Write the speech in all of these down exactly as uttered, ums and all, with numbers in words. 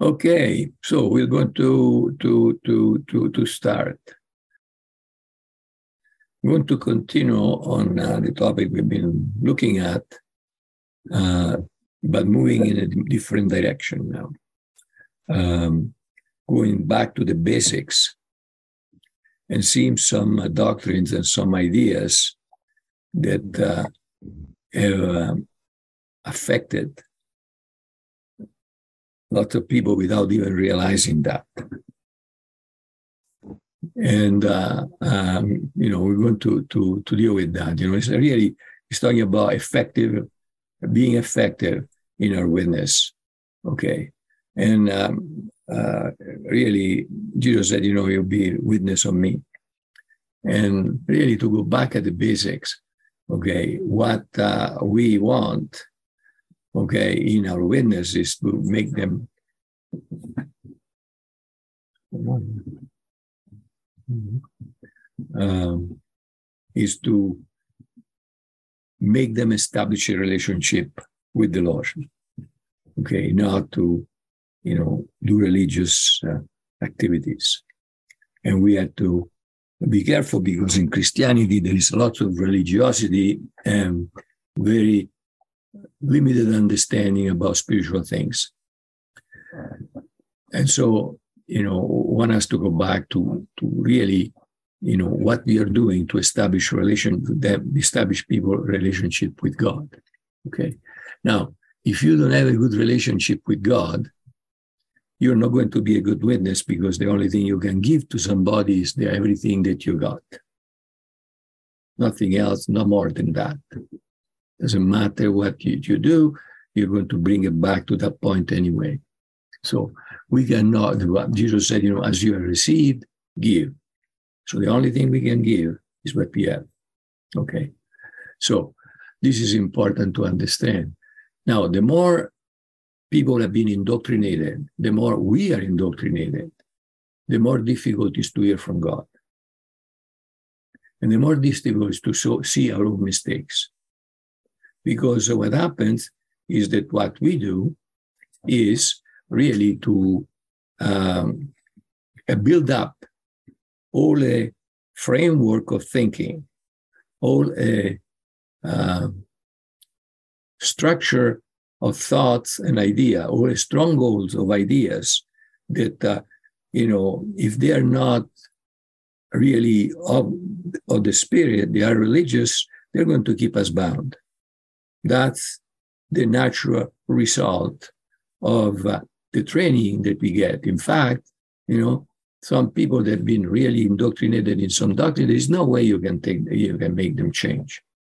Okay, so we're going to to to to to start. We're going to continue on uh, the topic we've been looking at, uh, but moving in a different direction now. Um, going back to the basics and seeing some uh, doctrines and some ideas that uh, have uh, affected lots of people without even realizing that. And, uh, um, you know, we're going to, to, to deal with that. You know, it's really, it's talking about effective, being effective in our witness. Okay. And um, uh, really, Jesus said, you know, you'll be a witness of me. And really to go back at the basics, okay, what uh, we want, okay, in our witness is to make them um, is to make them establish a relationship with the Lord, okay, not to, you know, do religious uh, activities. And we have to be careful because in Christianity there is a lot of religiosity and very limited understanding about spiritual things. And so, you know, one has to go back to, to really, you know, what we are doing to establish relation, establish people relationship with God. Okay. Now, if you don't have a good relationship with God, you're not going to be a good witness because the only thing you can give to somebody is the everything that you got. Nothing else, no more than that. Doesn't matter what you, you do, you're going to bring it back to that point anyway. So we cannot, Jesus said, you know, as you have received, give. So the only thing we can give is what we have. Okay. So this is important to understand. Now, the more people have been indoctrinated, the more we are indoctrinated, the more difficult it is to hear from God. And the more difficult it is to so, see our own mistakes. Because what happens is that what we do is really to um, build up all a framework of thinking, all a uh, structure of thoughts and idea, all a strongholds of ideas that, uh, you know, if they are not really of, of the spirit, they are religious, they're going to keep us bound. That's the natural result of uh, the training that we get. In fact, you know, some people that have been really indoctrinated in some doctrine, there's no way you can take, you can make them change.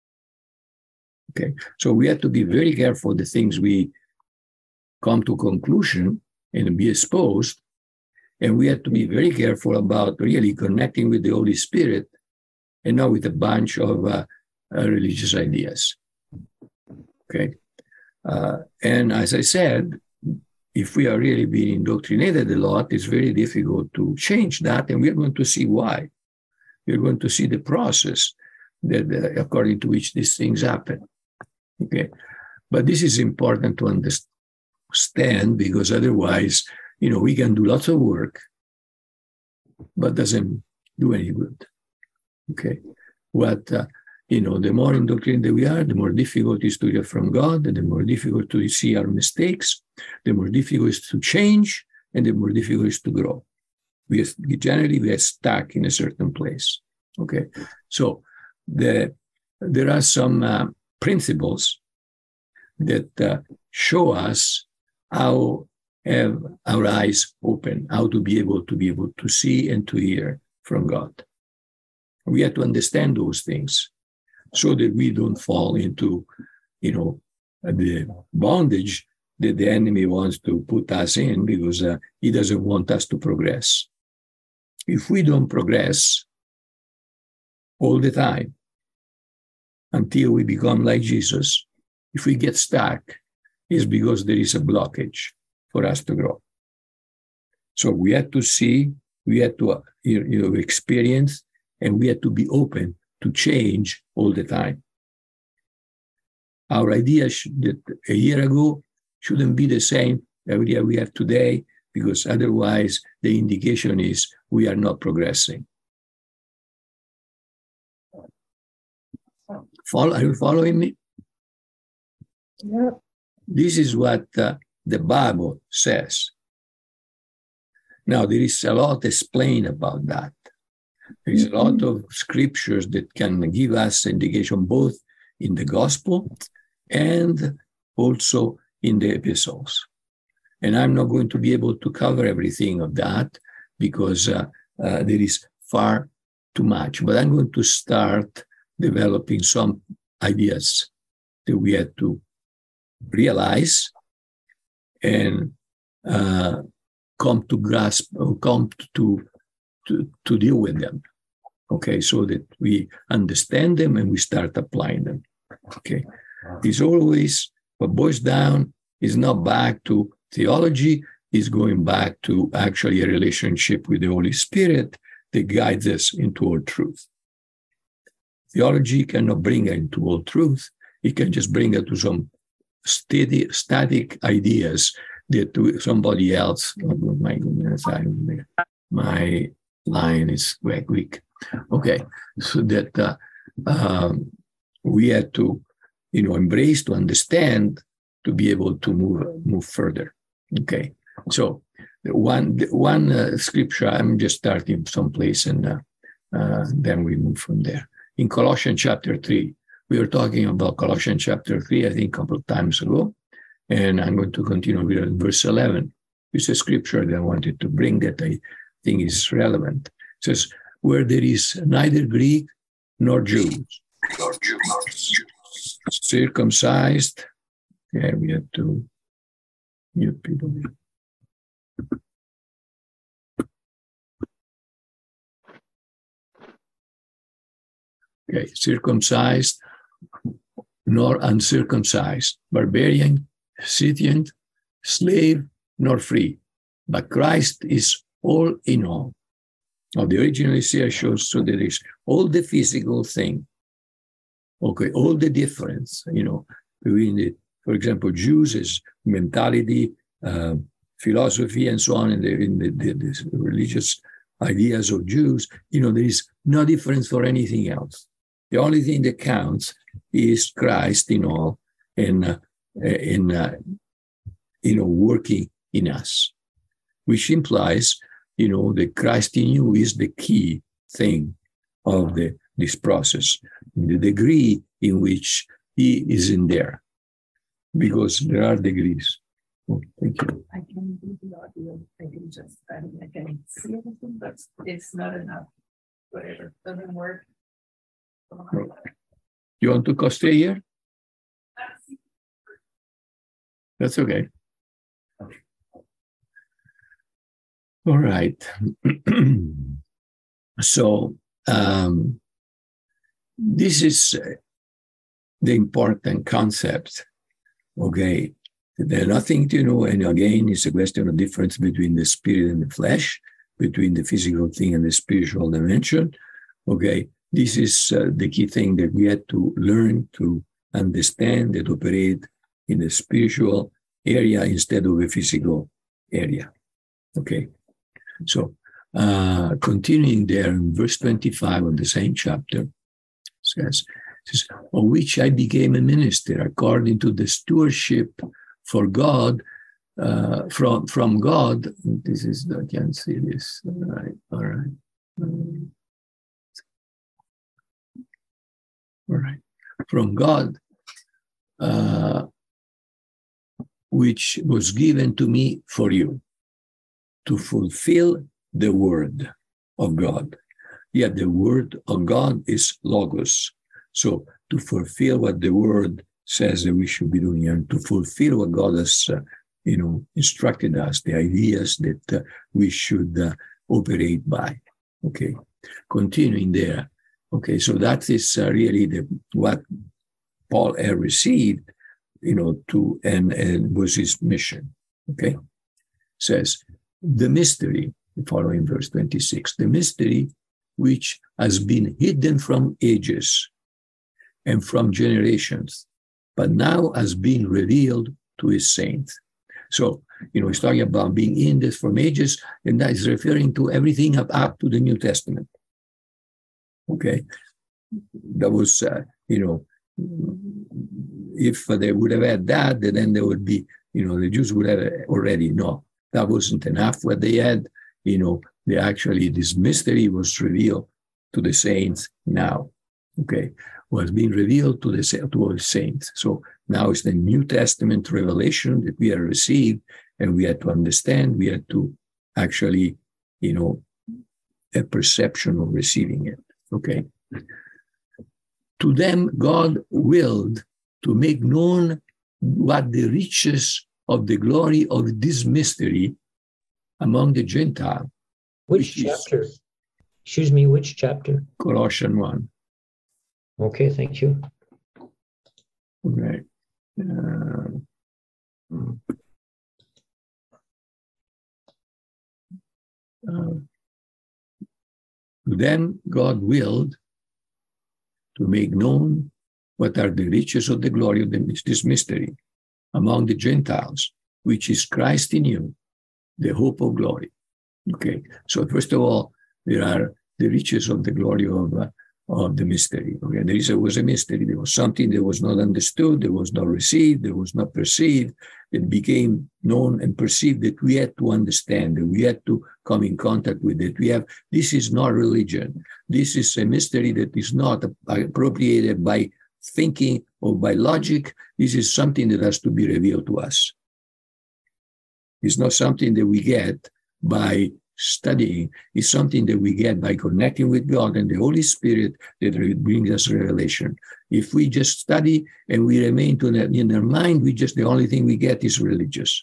Okay, so we have to be very careful the things we come to conclusion and be exposed, and we have to be very careful about really connecting with the Holy Spirit and not with a bunch of uh, uh, religious ideas. Okay, uh, and as I said, if we are really being indoctrinated a lot, it's very difficult to change that, and we're going to see why. We're going to see the process that, uh, according to which these things happen. Okay, but this is important to understand because otherwise, you know, we can do lots of work, but doesn't do any good. Okay, what uh, you know, the more indoctrinated we are, the more difficult it is to hear from God, and the more difficult to see our mistakes, the more difficult it is to change, and the more difficult it is to grow. We are, generally we are stuck in a certain place. Okay, so the there are some uh, principles that uh, show us how have our eyes open, how to be able to be able to see and to hear from God. We have to understand those things so that we don't fall into, you know, the bondage that the enemy wants to put us in because uh, he doesn't want us to progress. If we don't progress all the time, until we become like Jesus, if we get stuck, it's because there is a blockage for us to grow. So we have to see, we have to you know, experience, and we have to be open to change all the time. Our ideas that a year ago shouldn't be the same idea we have today, because otherwise the indication is we are not progressing. Follow, are you following me? Yeah. This is what uh, the Bible says. Now, there is a lot explained about that. There is a lot of scriptures that can give us indication both in the gospel and also in the epistles. And I'm not going to be able to cover everything of that because uh, uh, there is far too much. But I'm going to start developing some ideas that we have to realize and uh, come to grasp or come to, to, to deal with them. Okay, so that we understand them and we start applying them. Okay, it's always what boils down is not back to theology, is going back to actually a relationship with the Holy Spirit that guides us into all truth. Theology cannot bring us into all truth. It can just bring us to some steady, static ideas that somebody else, oh my goodness, I, my line is very weak. Okay, so that uh, um, we had to, you know, embrace, to understand, to be able to move move further. Okay, so the one the one uh, scripture, I'm just starting someplace, and uh, uh, then we move from there. In Colossians chapter three, we were talking about Colossians chapter three, I think, a couple of times ago, and I'm going to continue with verse eleven. It's a scripture that I wanted to bring that I think is relevant. It says, where there is neither Greek nor Jew, circumcised. Yeah, we have to mute people. Okay, circumcised nor uncircumcised, barbarian, Scythian, slave nor free, but Christ is all in all. Now, the original here shows so there is all the physical thing, okay, all the difference, you know, between the, for example, Jews' mentality, uh, philosophy, and so on, in the, in the, the, the religious ideas of Jews, you know, there is no difference for anything else. The only thing that counts is Christ in all, and uh, in uh, you know, working in us, which implies, you know, that Christ in you is the key thing of the this process, the degree in which he is in there, because there are degrees. Oh, thank you. I can do the audio. I can just, I mean, I can see everything, but it's not enough. Whatever, doesn't work. You want to go stay here? That's okay. All right. So um, this is the important concept. Okay, there's nothing to know, and again, it's a question of difference between the spirit and the flesh, between the physical thing and the spiritual dimension. Okay, this is uh, the key thing that we had to learn to understand and operate in the spiritual area instead of a physical area. Okay, so uh, continuing there in verse twenty-five of the same chapter, says, says, of which I became a minister according to the stewardship for God, uh, from from God. This is, I can see this. All right, all right. Um, all right. From God, uh, which was given to me for you, to fulfill the word of God. Yet the word of God is logos. So to fulfill what the word says that we should be doing, and to fulfill what God has, uh, you know, instructed us, the ideas that uh, we should uh, operate by. Okay, continuing there. Okay, so that is uh, really the what Paul had received, you know, to and, and was his mission. Okay, says the mystery, following verse twenty-six, the mystery which has been hidden from ages and from generations, but now has been revealed to his saints. So, you know, he's talking about being in this from ages, and that is referring to everything up, up to the New Testament. Okay. That was, uh, you know, if they would have had that, then there would be, you know, the Jews would have already, no, that wasn't enough what they had. You know, they actually, this mystery was revealed to the saints now. Okay. Was being revealed to the to all saints. So now it's the New Testament revelation that we have received, and we had to understand, we had to actually, you know, a perception of receiving it. Okay. To them, God willed to make known what the riches of the glory of this mystery among the Gentiles. Which, which chapter? Excuse me, which chapter? Colossians one. Okay, thank you. Right. Uh, uh, then God willed to make known what are the riches of the glory of the, this mystery among the Gentiles, which is Christ in you, the hope of glory. Okay, so first of all, there are the riches of the glory of uh, of the mystery. Okay, there is a, was a mystery. There was something that was not understood, that was not received, that was not perceived. It became known and perceived that we had to understand, that we had to come in contact with it. We have, this is not religion. This is a mystery that is not appropriated by thinking or by logic. This is something that has to be revealed to us. It's not something that we get by studying. Is something that we get by connecting with God and the Holy Spirit that brings us revelation. If we just study and we remain to that in our mind, we just, the only thing we get is religious.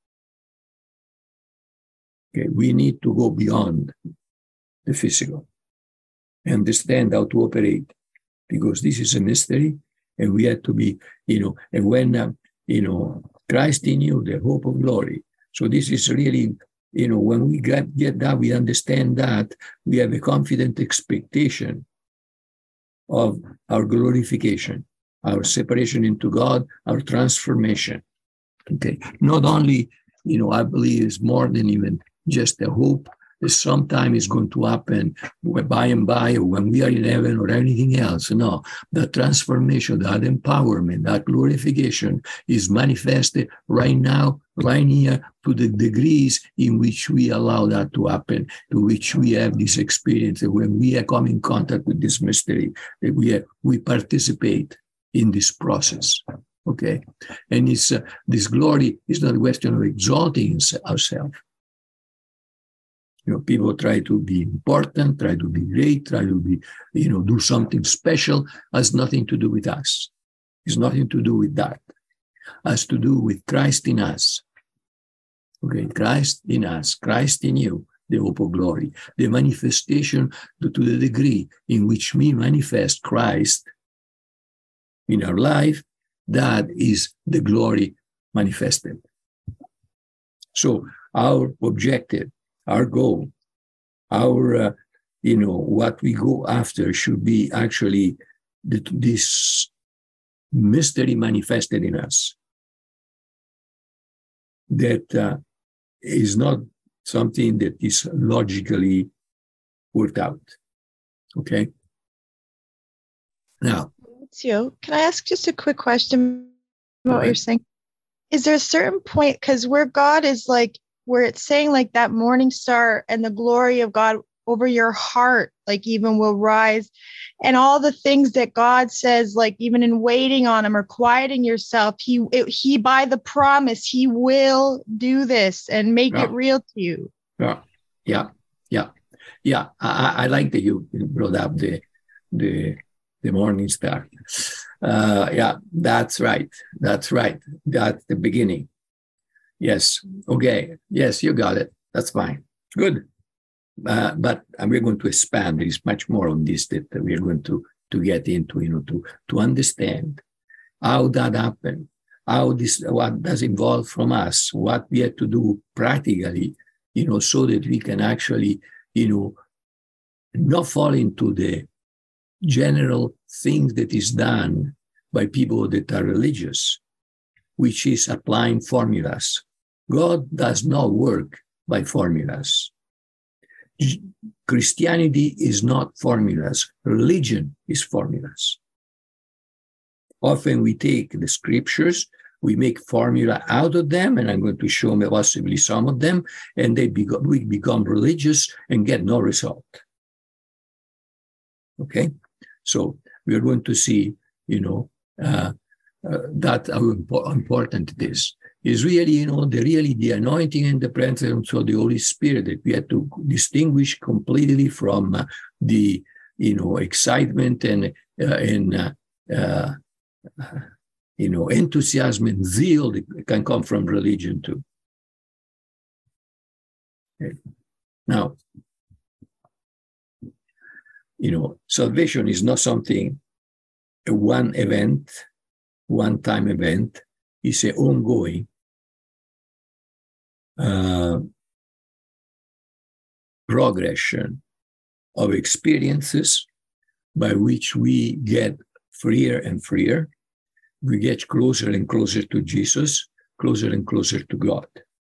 Okay, we need to go beyond the physical, understand how to operate, because this is a mystery, and we have to be, you know, and when, uh, you know, Christ in you, the hope of glory. So this is really, you know, when we get, get that, we understand that, we have a confident expectation of our glorification, our separation into God, our transformation. Okay. Not only, you know, I believe it's more than even just a hope that sometime is going to happen by and by, or when we are in heaven or anything else. No, the transformation, that empowerment, that glorification is manifested right now, right here, to the degrees in which we allow that to happen, to which we have this experience. And when we come in contact with this mystery, that we have, we participate in this process. Okay, and it's uh, this glory is not a question of exalting ourselves. You know, people try to be important, try to be great, try to be, you know, do something special. Has nothing to do with us. It's nothing to do with that. Has to do with Christ in us. Okay, Christ in us, Christ in you, the hope of glory. The manifestation to, to the degree in which we manifest Christ in our life, that is the glory manifested. So our objective, our goal, our, uh, you know, what we go after should be actually the, this mystery manifested in us. That uh, is not something that is logically worked out. Okay? Now. Ezio, can I ask just a quick question about what you're saying? Is there a certain point, because where God is like, where it's saying like that morning star and the glory of God over your heart, like even will rise, and all the things that God says, like even in waiting on him or quieting yourself, he, it, he, by the promise, he will do this and make yeah. it real to you. Yeah. Yeah. Yeah. Yeah. I, I like that you brought up the, the, the morning star. Uh, yeah, that's right. That's right. That's the beginning. Yes. Okay. Yes, you got it. That's fine. Good. Uh, but we're going to expand. There is much more on this that we're going to, to get into, you know, to, to understand how that happened, how this, what does involve from us, what we have to do practically, you know, so that we can actually, you know, not fall into the general things that is done by people that are religious, which is applying formulas. God does not work by formulas. Christianity is not formulas. Religion is formulas. Often we take the scriptures, we make formula out of them, and I'm going to show me possibly some of them, and they become, we become religious and get no result. Okay? So we are going to see, you know, uh, uh, that how important it is. Is really, you know, the really the anointing and the presence of the Holy Spirit that we have to distinguish completely from uh, the, you know, excitement and uh, and uh, uh, you know, enthusiasm and zeal that can come from religion too. Okay. Now, you know, salvation is not something, a one event, one-time event. It's an ongoing uh, progression of experiences by which we get freer and freer. We get closer and closer to Jesus, closer and closer to God.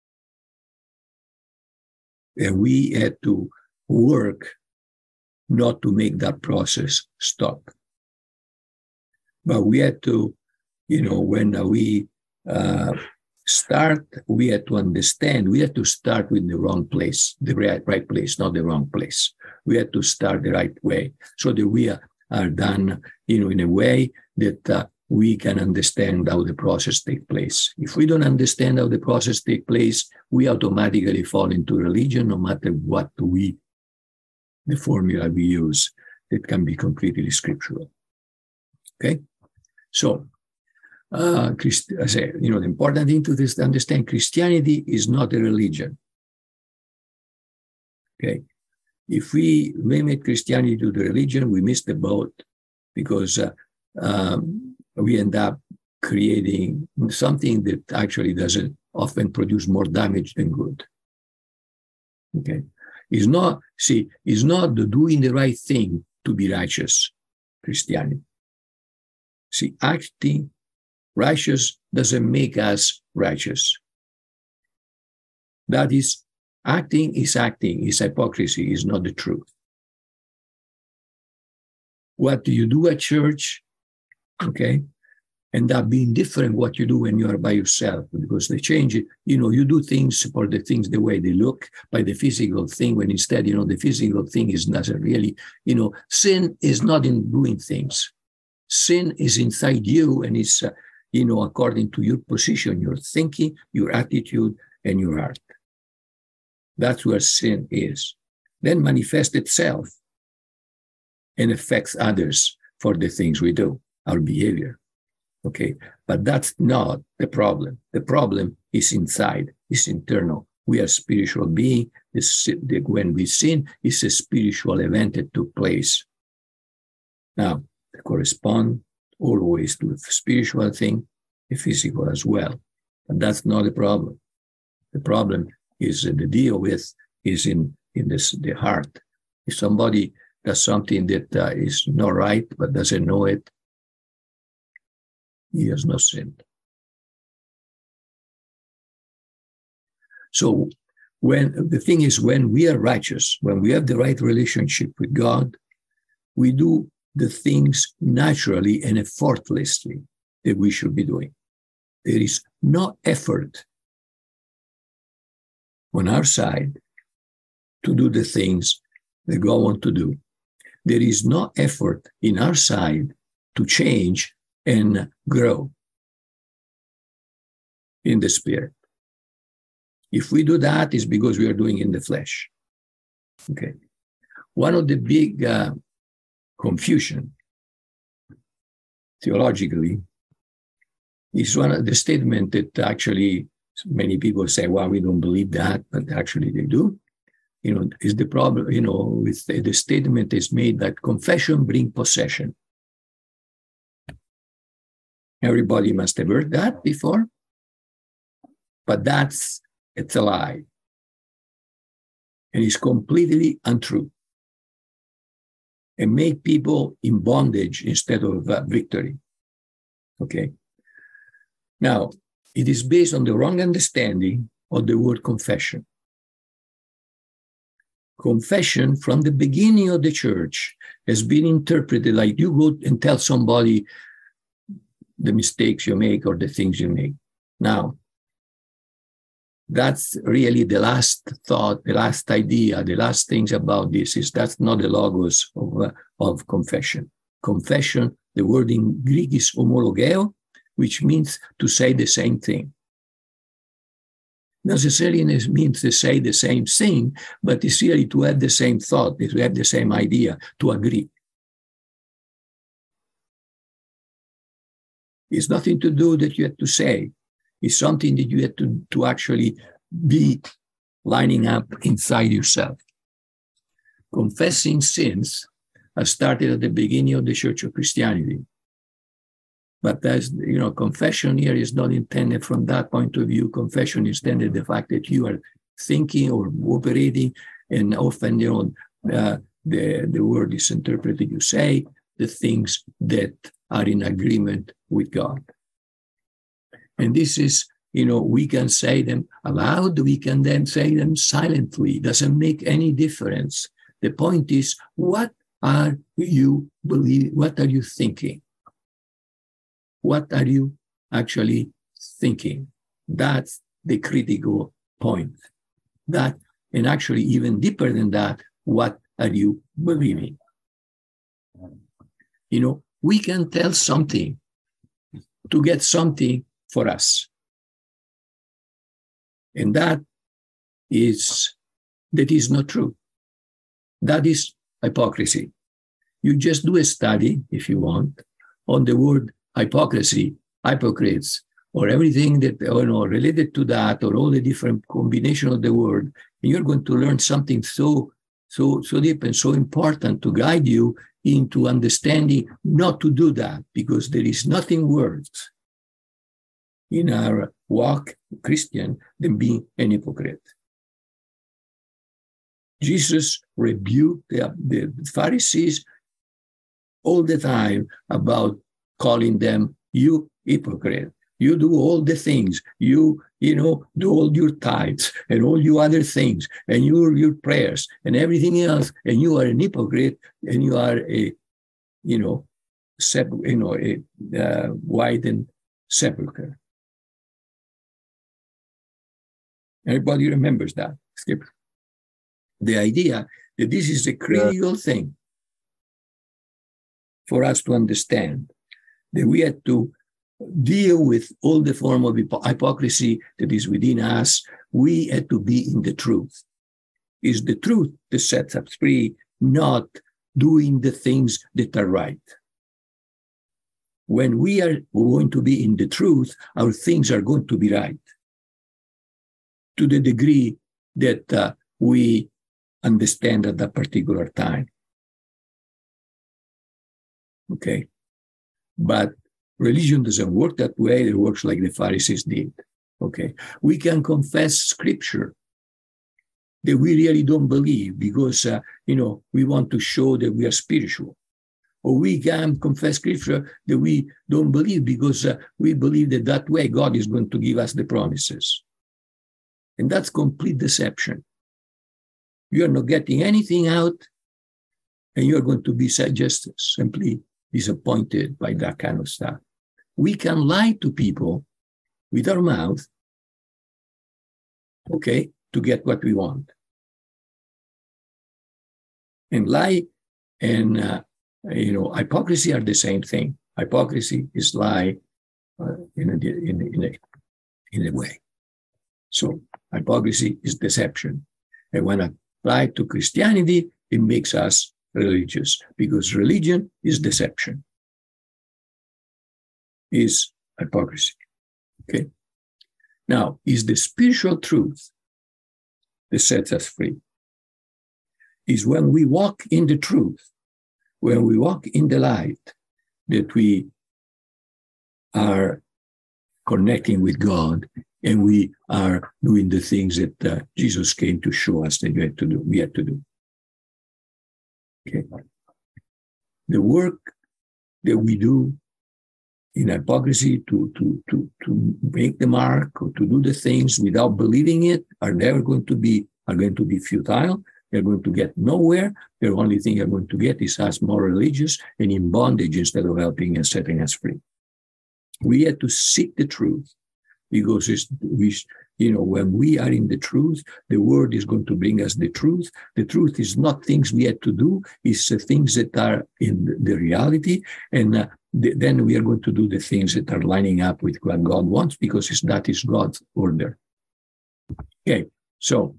And we had to work not to make that process stop. But we had to, you know, when we uh, start, we had to understand, we had to start with the wrong place, the right, right place, not the wrong place. We had to start the right way so that we are, are done, you know, in a way that uh, we can understand how the process takes place. If we don't understand how the process takes place, we automatically fall into religion, no matter what we, the formula we use, that can be completely scriptural. Okay? So, uh, Christ, I say, you know, the important thing to this, understand Christianity is not a religion. Okay? If we limit Christianity to the religion, we miss the boat, because uh, um, we end up creating something that actually doesn't often produce more damage than good. Okay? It's not, see, it's not the doing the right thing to be righteous, Christianity. See, acting righteous doesn't make us righteous. That is, acting is acting, is hypocrisy, is not the truth. What do you do at church? Okay, end up being different what you do when you are by yourself, because they change it. You know, you do things for the things the way they look, by the physical thing, when instead, you know, the physical thing is not really, you know, sin is not in doing things. Sin is inside you, and it's, uh, you know, according to your position, your thinking, your attitude, and your heart. That's where sin is. Then manifests itself and affects others for the things we do, our behavior. Okay, but that's not the problem. The problem is inside, is internal. We are spiritual beings. When we sin, it's a spiritual event that took place. Now, they correspond always to a spiritual thing, a physical as well. But that's not the problem. The problem is uh, the deal with is in, in this, the heart. If somebody does something that uh, is not right but doesn't know it, he has not sinned. So when the thing is, when we are righteous, when we have the right relationship with God, we do the things naturally and effortlessly that we should be doing. There is no effort on our side to do the things that God wants to do. There is no effort in our side to change and grow in the spirit. If we do that, it's because we are doing in the flesh. Okay. One of the big uh, confusion theologically is one of the statement that actually many people say, well, we don't believe that, but actually they do. You know, is the problem, you know, with the, the statement is made that confession brings possession. Everybody must have heard that before, but that's, it's a lie. And it's completely untrue. And make people in bondage instead of uh, victory. Okay. Now, it is based on the wrong understanding of the word confession. Confession from the beginning of the church has been interpreted like you go and tell somebody the mistakes you make or the things you make. Now, that's really the last thought, the last idea, the last things about this is that's not the logos of, uh, of confession. Confession, the word in Greek is homologeo, which means to say the same thing. Not necessarily means to say the same thing, but it's really to have the same thought, to have the same idea, to agree. It's nothing to do that you have to say. It's something that you have to, to actually be lining up inside yourself. Confessing sins has started at the beginning of the Church of Christianity. But as you know, confession here is not intended from that point of view. Confession is intended the fact that you are thinking or operating, and often you know uh, the the word is interpreted. You say the things that are in agreement with God, and this is you know we can say them aloud. We can then say them silently. It doesn't make any difference. The point is, what are you believe? What are you thinking? What are you actually thinking? That's the critical point. That, and actually even deeper than that, what are you believing? You know, we can tell something to get something for us. And that is, that is not true. That is hypocrisy. You just do a study, if you want, on the word hypocrisy, hypocrites, or everything that you know related to that, or all the different combination of the word, and you're going to learn something so, so, so deep and so important to guide you into understanding not to do that, because there is nothing worse in our walk Christian than being an hypocrite. Jesus rebuked the, the Pharisees all the time about calling them, you hypocrite. You do all the things. You, you know, do all your tithes and all your other things and your, your prayers and everything else. And you are an hypocrite and you are a, you know, sep- you know, a uh, widened sepulcher. Everybody remembers that, Skip. The idea that this is a critical thing for us to understand, that we had to deal with all the form of hypocrisy that is within us. We had to be in the truth. It's the truth that sets us free, not doing the things that are right. When we are going to be in the truth, our things are going to be right, to the degree that uh, we understand at that particular time. Okay? But religion doesn't work that way. It works like the Pharisees did. Okay? We can confess scripture that we really don't believe because, uh, you know, we want to show that we are spiritual. Or we can confess scripture that we don't believe because uh, we believe that that way God is going to give us the promises. And that's complete deception. You're not getting anything out, and you're going to be just simply disappointed by that kind of stuff. We can lie to people with our mouth, okay, to get what we want. And lie and, uh, you know, hypocrisy are the same thing. Hypocrisy is lie uh, in, a, in, a, in, a, in a way. So hypocrisy is deception. And when applied to Christianity, it makes us religious, because religion is deception, is hypocrisy. Okay. Now, is the spiritual truth that sets us free? Is when we walk in the truth, when we walk in the light, that we are connecting with God and we are doing the things that uh, Jesus came to show us that we had to do. We had to do. Okay. The work that we do in hypocrisy, to, to, to, to make the mark or to do the things without believing it are never going to be, are going to be futile. They're going to get nowhere. The only thing they're going to get is us more religious and in bondage instead of helping and setting us free. We have to seek the truth because it's, we, you know, when we are in the truth, the word is going to bring us the truth. The truth is not things we had to do. It's uh, things that are in the reality. And uh, th- then we are going to do the things that are lining up with what God wants because it's, that is God's order. Okay, so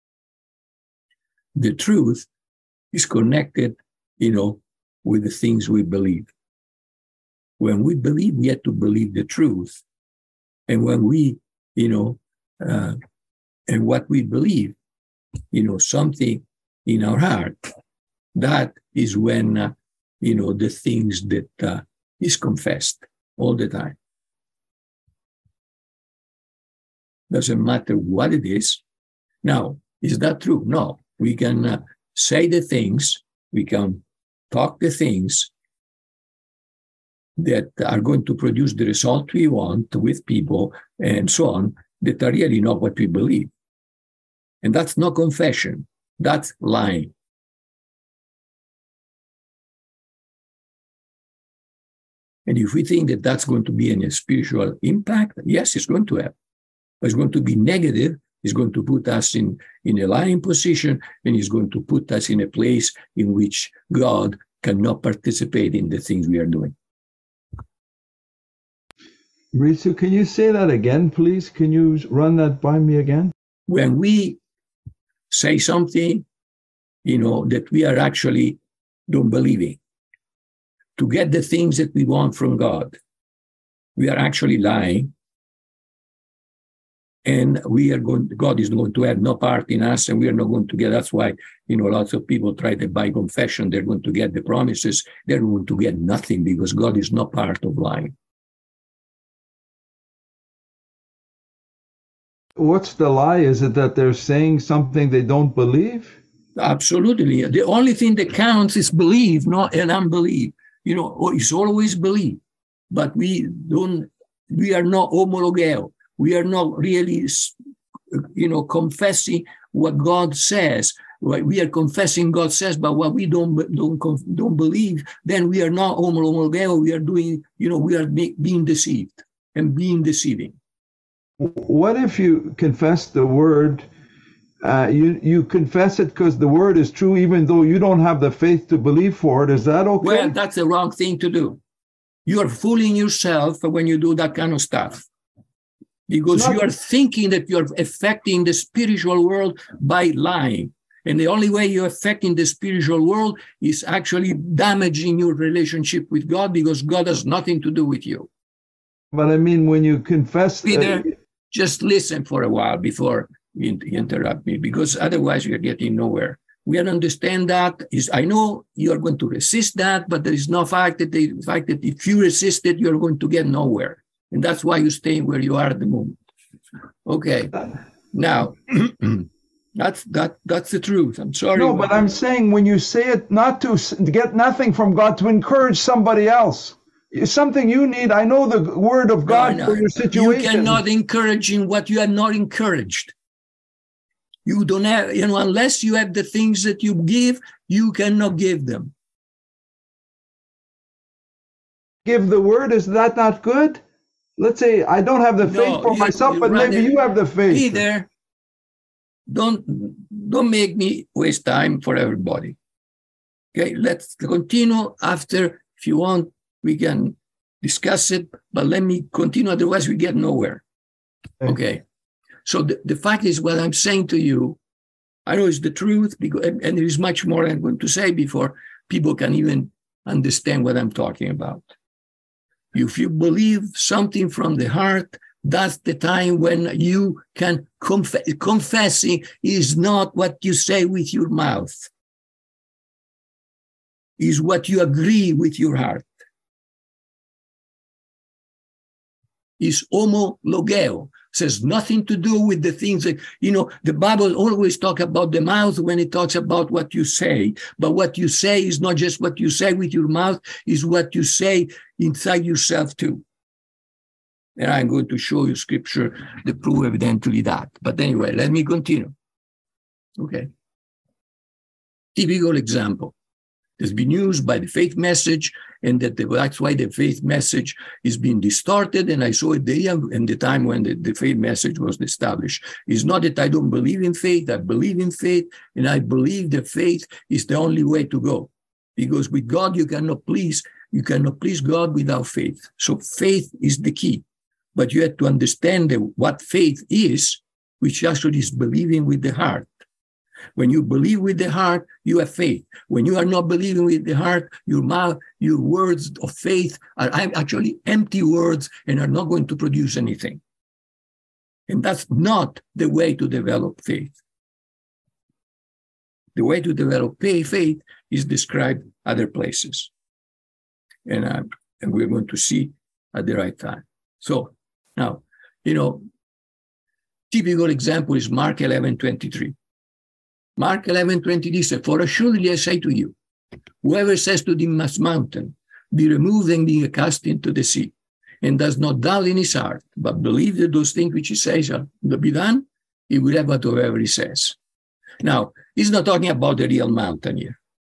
the truth is connected, you know, with the things we believe. When we believe, we have to believe the truth. And when we, you know, uh, and what we believe, you know, something in our heart, that is when, uh, you know, the things that uh, is confessed all the time. Doesn't matter what it is. Now, is that true? No. We can uh, say the things, we can talk the things that are going to produce the result we want with people and so on, that are really not what we believe. And that's not confession, that's lying. And if we think that that's going to be a spiritual impact, yes, it's going to have. But it's going to be negative. It's going to put us in, in a lying position, and it's going to put us in a place in which God cannot participate in the things we are doing. Risu, can you say that again, please? Can you run that by me again? When we say something, you know, that we are actually don't believing, to get the things that we want from God, we are actually lying. And we are going, God is going to have no part in us, and we are not going to get, that's why, you know, lots of people try to buy confession, they're going to get the promises, they're going to get nothing because God is not part of lying. What's the lie? Is it that they're saying something they don't believe? Absolutely. The only thing that counts is believe, not an unbelief. You know, it's always believe, but we don't, we are not homologeo. We are not really, you know, confessing what God says. We are confessing God says, but what we don't don't don't believe, then we are not homologeo. We are doing, you know, we are being deceived and being deceiving. What if you confess the word? Uh, you you confess it because the word is true, even though you don't have the faith to believe for it. Is that okay? Well, that's the wrong thing to do. You are fooling yourself when you do that kind of stuff. Because you are thinking that you're affecting the spiritual world by lying. And the only way you're affecting the spiritual world is actually damaging your relationship with God, because God has nothing to do with you. But I mean, when you confess... Peter, uh, just listen for a while before you interrupt me, because otherwise you're getting nowhere. We understand that. Is I know you are going to resist that, but there is no fact that the fact that if you resist it, you're going to get nowhere. And that's why you're staying where you are at the moment. Okay. Now, that's that that's the truth. I'm sorry. No, but I'm saying when you say it, not to get nothing from God, to encourage somebody else. It's something you need. I know the word of God no, no. for your situation. You cannot encourage in what you have not encouraged. You don't have, you know, unless you have the things that you give, you cannot give them. Give the word, is that not good? Let's say I don't have the no, faith for you, myself, you but rather, maybe you have the faith. Either don't don't make me waste time for everybody. Okay, let's continue after. If you want, we can discuss it, but let me continue. Otherwise, we get nowhere. Okay. okay. So the, the fact is, what I'm saying to you, I know it's the truth, because, and, and there is much more I'm going to say before people can even understand what I'm talking about. If you believe something from the heart, that's the time when you can confess. Confessing is not what you say with your mouth. Is what you agree with your heart. Is homologeo. Says nothing to do with the things that, you know, the Bible always talks about the mouth when it talks about what you say. But what you say is not just what you say with your mouth, is what you say inside yourself too. And I'm going to show you scripture that prove evidently that. But anyway, let me continue. Okay. Typical example. Has been used by the faith message, and that the, that's why the faith message is being distorted. And I saw it there in the time when the, the faith message was established. It's not that I don't believe in faith. I believe in faith, and I believe that faith is the only way to go. Because with God, you cannot please, you cannot please God without faith. So faith is the key. But you have to understand that what faith is, which actually is believing with the heart. When you believe with the heart, you have faith. When you are not believing with the heart, your mouth, your words of faith are actually empty words and are not going to produce anything. And that's not the way to develop faith. The way to develop faith is described other places. And, uh, and we're going to see at the right time. So now, you know, typical example is Mark eleven twenty-three. Mark eleven twenty-three says, "For assuredly I say to you, whoever says to this mountain, be removed and be cast into the sea, and does not doubt in his heart, but believe that those things which he says shall be done, he will have whatever he says." Now, he's not talking about the real mountain here.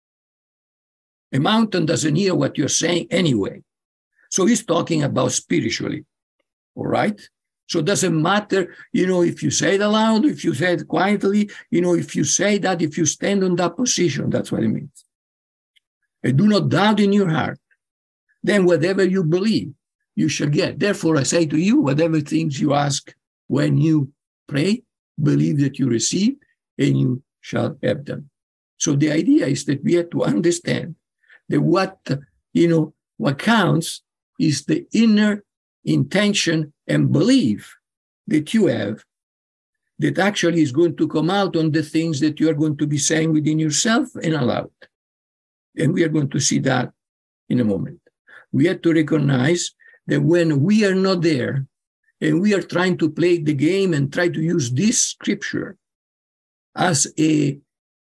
A mountain doesn't hear what you're saying anyway. So he's talking about spiritually, all right? So it doesn't matter, you know, if you say it aloud, if you say it quietly, you know, if you say that, if you stand on that position, that's what it means. And do not doubt in your heart. Then whatever you believe, you shall get. Therefore, I say to you, whatever things you ask when you pray, believe that you receive, and you shall have them. So the idea is that we have to understand that what, you know, what counts is the inner intention and belief that you have that actually is going to come out on the things that you are going to be saying within yourself and aloud. And we are going to see that in a moment. We have to recognize that when we are not there and we are trying to play the game and try to use this scripture as a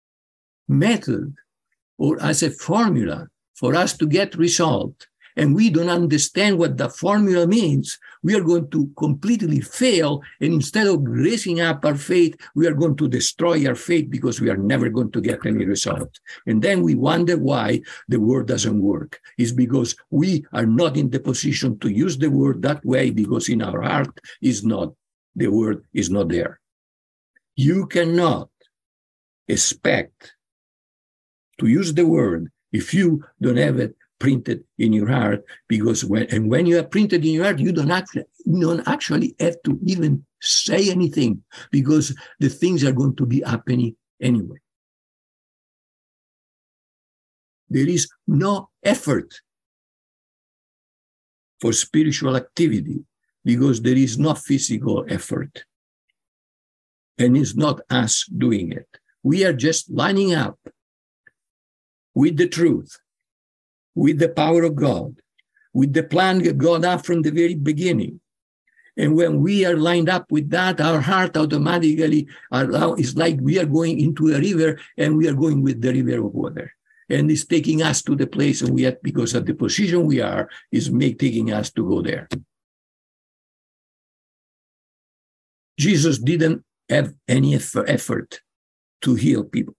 method or as a formula for us to get result, and we don't understand what the formula means, we are going to completely fail. And instead of raising up our faith, we are going to destroy our faith because we are never going to get any result. And then we wonder why the word doesn't work. It's because we are not in the position to use the word that way, because in our heart is not, the word is not there. You cannot expect to use the word if you don't have it printed in your heart, because when and when you have printed in your heart, you don't actually you don't actually have to even say anything, because the things are going to be happening anyway. There is no effort for spiritual activity because there is no physical effort, and it's not us doing it. We are just lining up with the truth, with the power of God, with the plan that God had from the very beginning. And when we are lined up with that, our heart automatically is like we are going into a river, and we are going with the river of water. And it's taking us to the place, and we have, because of the position we are, is make, taking us to go there. Jesus didn't have any effort to heal people.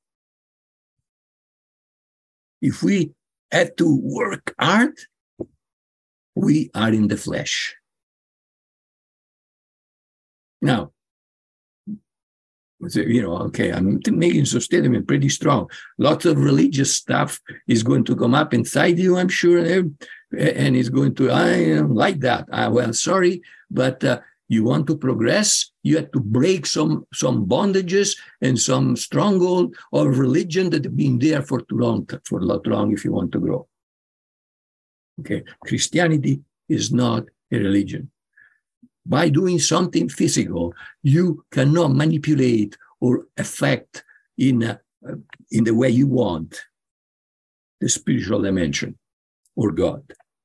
If we had to work hard, we are in the flesh. Now, you know, okay, I'm making some statement pretty strong. Lots of religious stuff is going to come up inside you, I'm sure, and it's going to, I am like that. I, well, sorry, but uh, you want to progress, you have to break some, some bondages and some stronghold of religion that have been there for too long, for a lot long if you want to grow. Okay, Christianity is not a religion. By doing something physical, you cannot manipulate or affect in, a, in the way you want the spiritual dimension or God.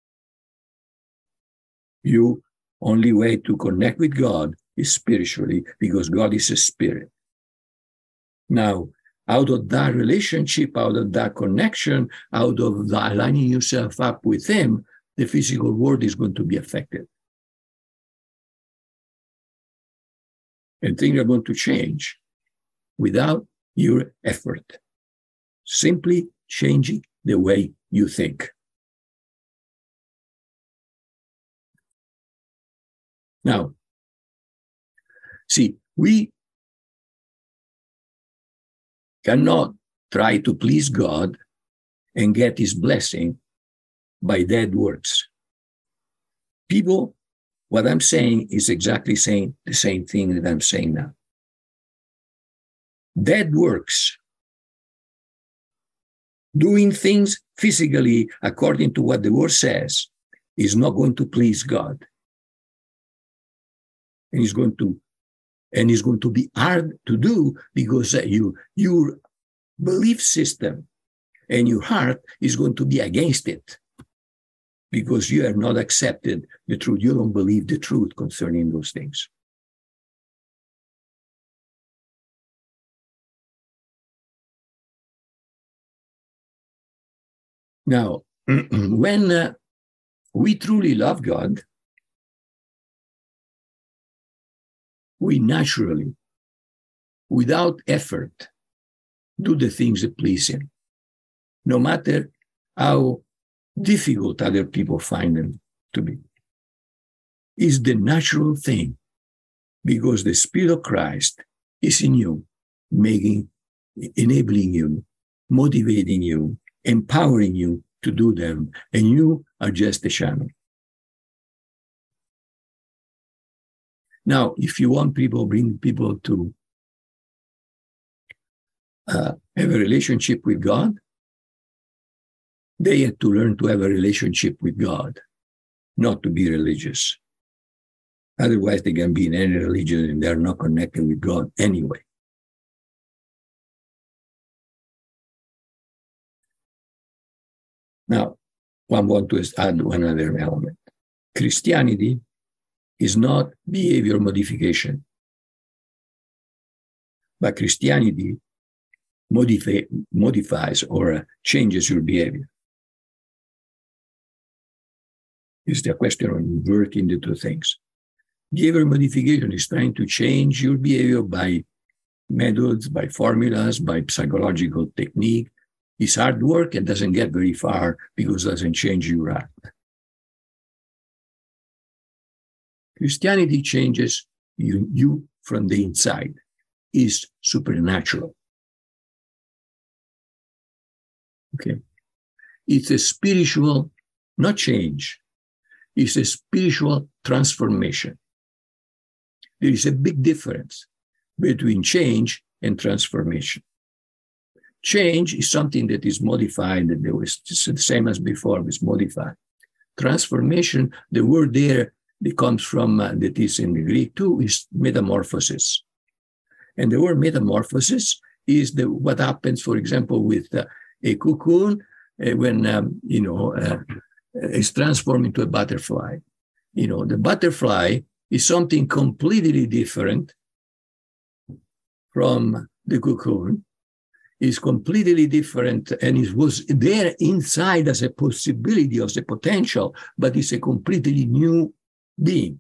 You only way to connect with God is spiritually, because God is a spirit. Now, out of that relationship, out of that connection, out of that aligning yourself up with Him, the physical world is going to be affected. And things are going to change without your effort. Simply changing the way you think. Now, see, we cannot try to please God and get his blessing by dead works. People, what I'm saying is exactly saying the same thing that I'm saying now. Dead works, doing things physically according to what the word says, is not going to please God. And it's going to, and it's going to be hard to do because you, your belief system and your heart is going to be against it because you have not accepted the truth. You don't believe the truth concerning those things. Now, when uh, we truly love God, we naturally, without effort, do the things that please him, no matter how difficult other people find them to be. It's the natural thing because the Spirit of Christ is in you, making, enabling you, motivating you, empowering you to do them, and you are just a channel. Now, if you want people, bring people to uh, have a relationship with God, they have to learn to have a relationship with God, not to be religious. Otherwise, they can be in any religion and they're not connected with God anyway. Now, I want to add one other element. Christianity is not behavior modification, but Christianity modify, modifies or changes your behavior. It's the question of inverting the two things. Behavior modification is trying to change your behavior by methods, by formulas, by psychological technique. It's hard work and doesn't get very far because it doesn't change your heart. Christianity changes you, you from the inside. It's supernatural. Okay. It's a spiritual, not change. It's a spiritual transformation. There is a big difference between change and transformation. Change is something that is modified, and it was just the same as before, it was modified. Transformation, the word there that comes from, uh, that is in the Greek too, is metamorphosis. And the word metamorphosis is the what happens, for example, with uh, a cocoon uh, when, um, you know, uh, it's transformed into a butterfly. You know, the butterfly is something completely different from the cocoon. Is completely different, and it was there inside as a possibility, as a potential, but it's a completely new being.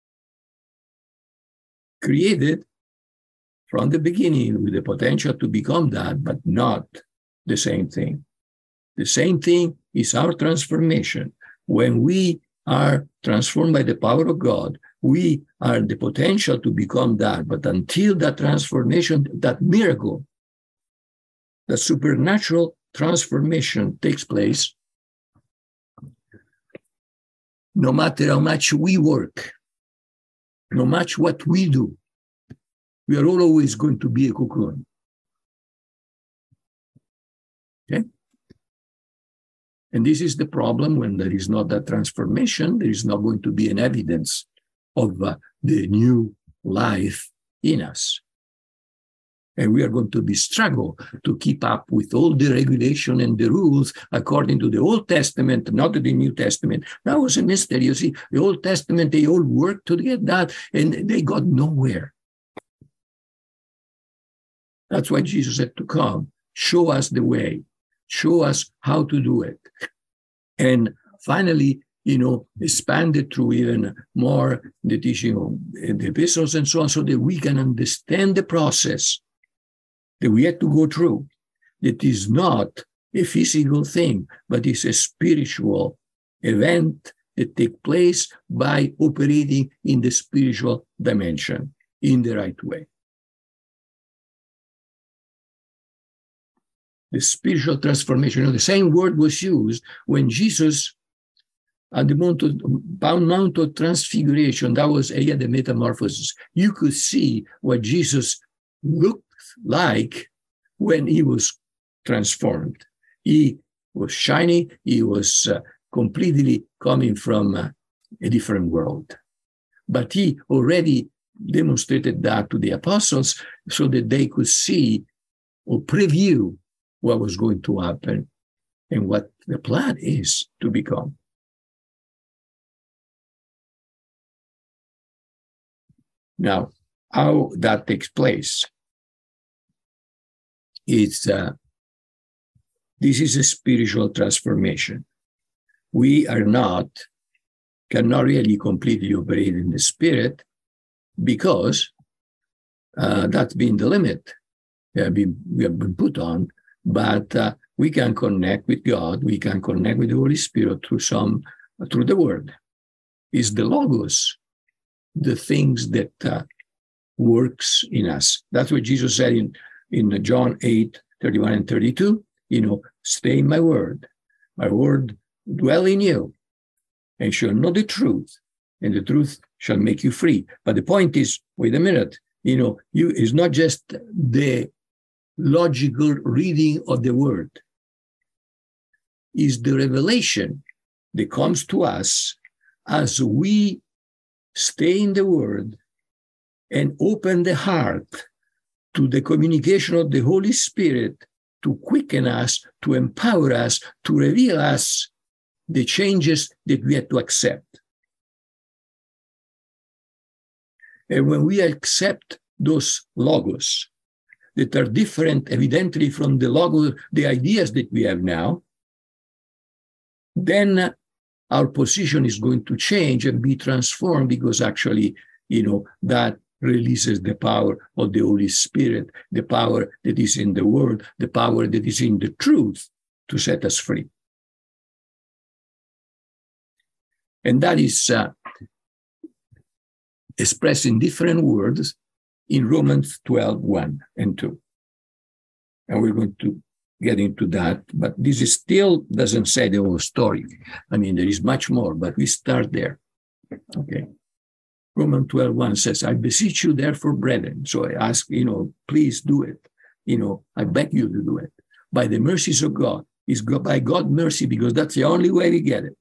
Created from the beginning with the potential to become that, but not the same thing. The same thing is our transformation. When we are transformed by the power of God, we are the potential to become that, but until that transformation, that miracle, the supernatural transformation takes place, no matter how much we work, no matter what we do, we are always going to be a cocoon. Okay? And this is the problem when there is not that transformation, there is not going to be an evidence of uh, the new life in us. And we are going to be struggle to keep up with all the regulation and the rules according to the Old Testament, not to the New Testament. That was a mystery. You see, the Old Testament, they all worked to get that, and they got nowhere. That's why Jesus had to come, show us the way, show us how to do it. And finally, you know, expanded through even more the teaching of the epistles and so on, so that we can understand the process that we had to go through. That is not a physical thing, but it's a spiritual event that takes place by operating in the spiritual dimension in the right way. The spiritual transformation, you know, the same word was used when Jesus, at the Mount of, Mount of Transfiguration, that was area the metamorphosis. You could see what Jesus looked like when he was transformed. He was shiny. He was uh, completely coming from uh, a different world. But he already demonstrated that to the apostles so that they could see or preview what was going to happen and what the plan is to become. Now, how that takes place is uh, this is a spiritual transformation. We are not, cannot really completely operate in the spirit because uh, that's been the limit we have been, we have been put on, but uh, we can connect with God, we can connect with the Holy Spirit through some, through the Word. It's the Logos, the things that uh, works in us. That's what Jesus said in, in John eight, thirty-one and thirty-two, you know, stay in my word. My word dwell in you and shall know the truth, and the truth shall make you free. But the point is, wait a minute, you know, you is not just the logical reading of the word. Is the revelation that comes to us as we stay in the word and open the heart to the communication of the Holy Spirit to quicken us, to empower us, to reveal us the changes that we have to accept. And when we accept those logos that are different, evidently, from the logos, the ideas that we have now, then our position is going to change and be transformed, because actually, you know, that releases the power of the Holy Spirit, the power that is in the Word, the power that is in the truth to set us free. And that is uh, expressed in different words in Romans twelve, one and two. And we're going to get into that, but this is still doesn't say the whole story. I mean, there is much more, but we start there. Okay. Romans twelve, one says, I beseech you, therefore, brethren. So I ask, you know, please do it. You know, I beg you to do it. By the mercies of God. It's by God's mercy, because that's the only way we get it.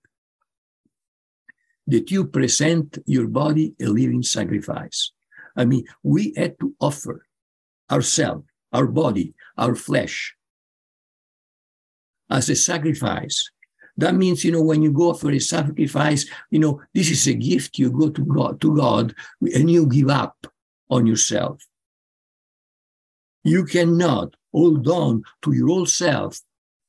That you present your body a living sacrifice. I mean, we had to offer ourselves, our body, our flesh, as a sacrifice. That means, you know, when you go for a sacrifice, you know, this is a gift. You go to God, to God, and you give up on yourself. You cannot hold on to your old self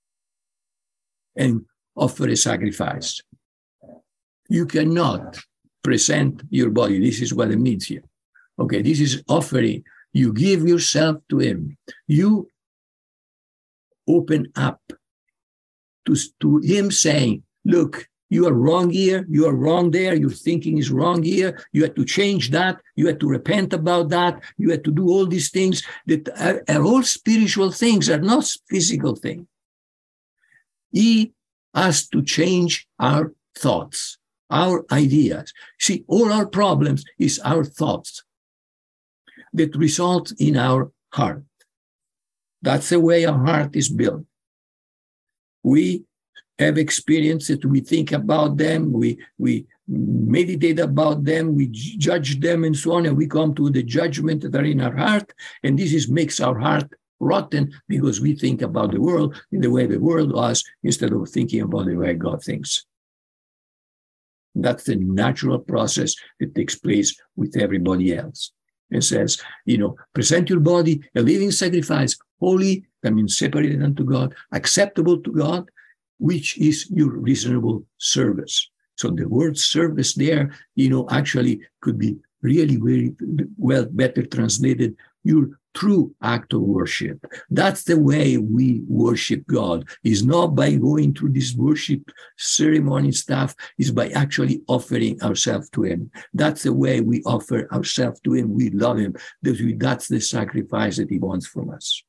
and offer a sacrifice. You cannot present your body. This is what it means here. Okay, this is offering. You give yourself to Him. You open up to, to Him, saying, look, you are wrong here, you are wrong there, your thinking is wrong here, you have to change that, you have to repent about that, you have to do all these things that are, are all spiritual things, are not physical things. He has to change our thoughts, our ideas. See, all our problems is our thoughts that result in our heart. That's the way our heart is built. We have experiences, we think about them, we, we meditate about them, we judge them and so on, and we come to the judgment that are in our heart, and this is makes our heart rotten because we think about the world in the way the world was instead of thinking about the way God thinks. That's the natural process that takes place with everybody else. It says, you know, present your body a living sacrifice, holy, that means separated unto God, acceptable to God, which is your reasonable service. So the word service there, you know, actually could be really very well better translated, your true act of worship. That's the way we worship God. Is not by going through this worship ceremony stuff, is by actually offering ourselves to him. That's the way we offer ourselves to him. We love him. That's the sacrifice that he wants from us.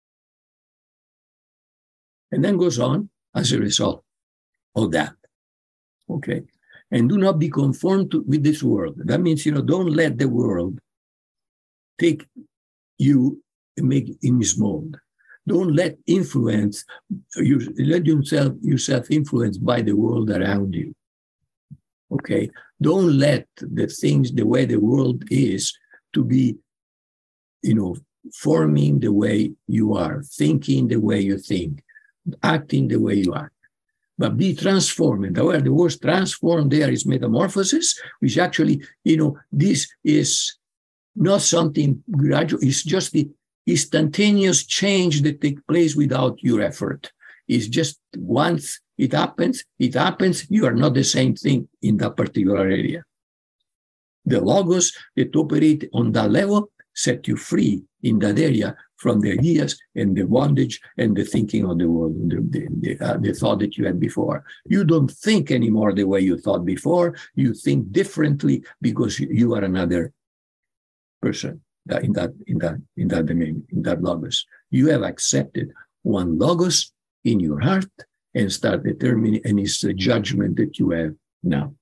And then goes on as a result of that. Okay. And do not be conformed to, with this world. That means, you know, don't let the world take you and make in his mold. Don't let influence, you let yourself, yourself influenced by the world around you. Okay. Don't let the things, the way the world is, to be, you know, forming the way you are, thinking the way you think, acting the way you act. But be transformed. However, the word transformed there is metamorphosis, which actually, you know, this is not something gradual. It's just the instantaneous change that takes place without your effort. It's just once it happens, it happens. You are not the same thing in that particular area. The logos that operate on that level set you free in that area from the ideas and the bondage and the thinking of the world, the, the, the, uh, the thought that you had before. You don't think anymore the way you thought before. You think differently because you are another person in that in that in that domain, in that logos. You have accepted one logos in your heart and start determining, and it's the judgment that you have now.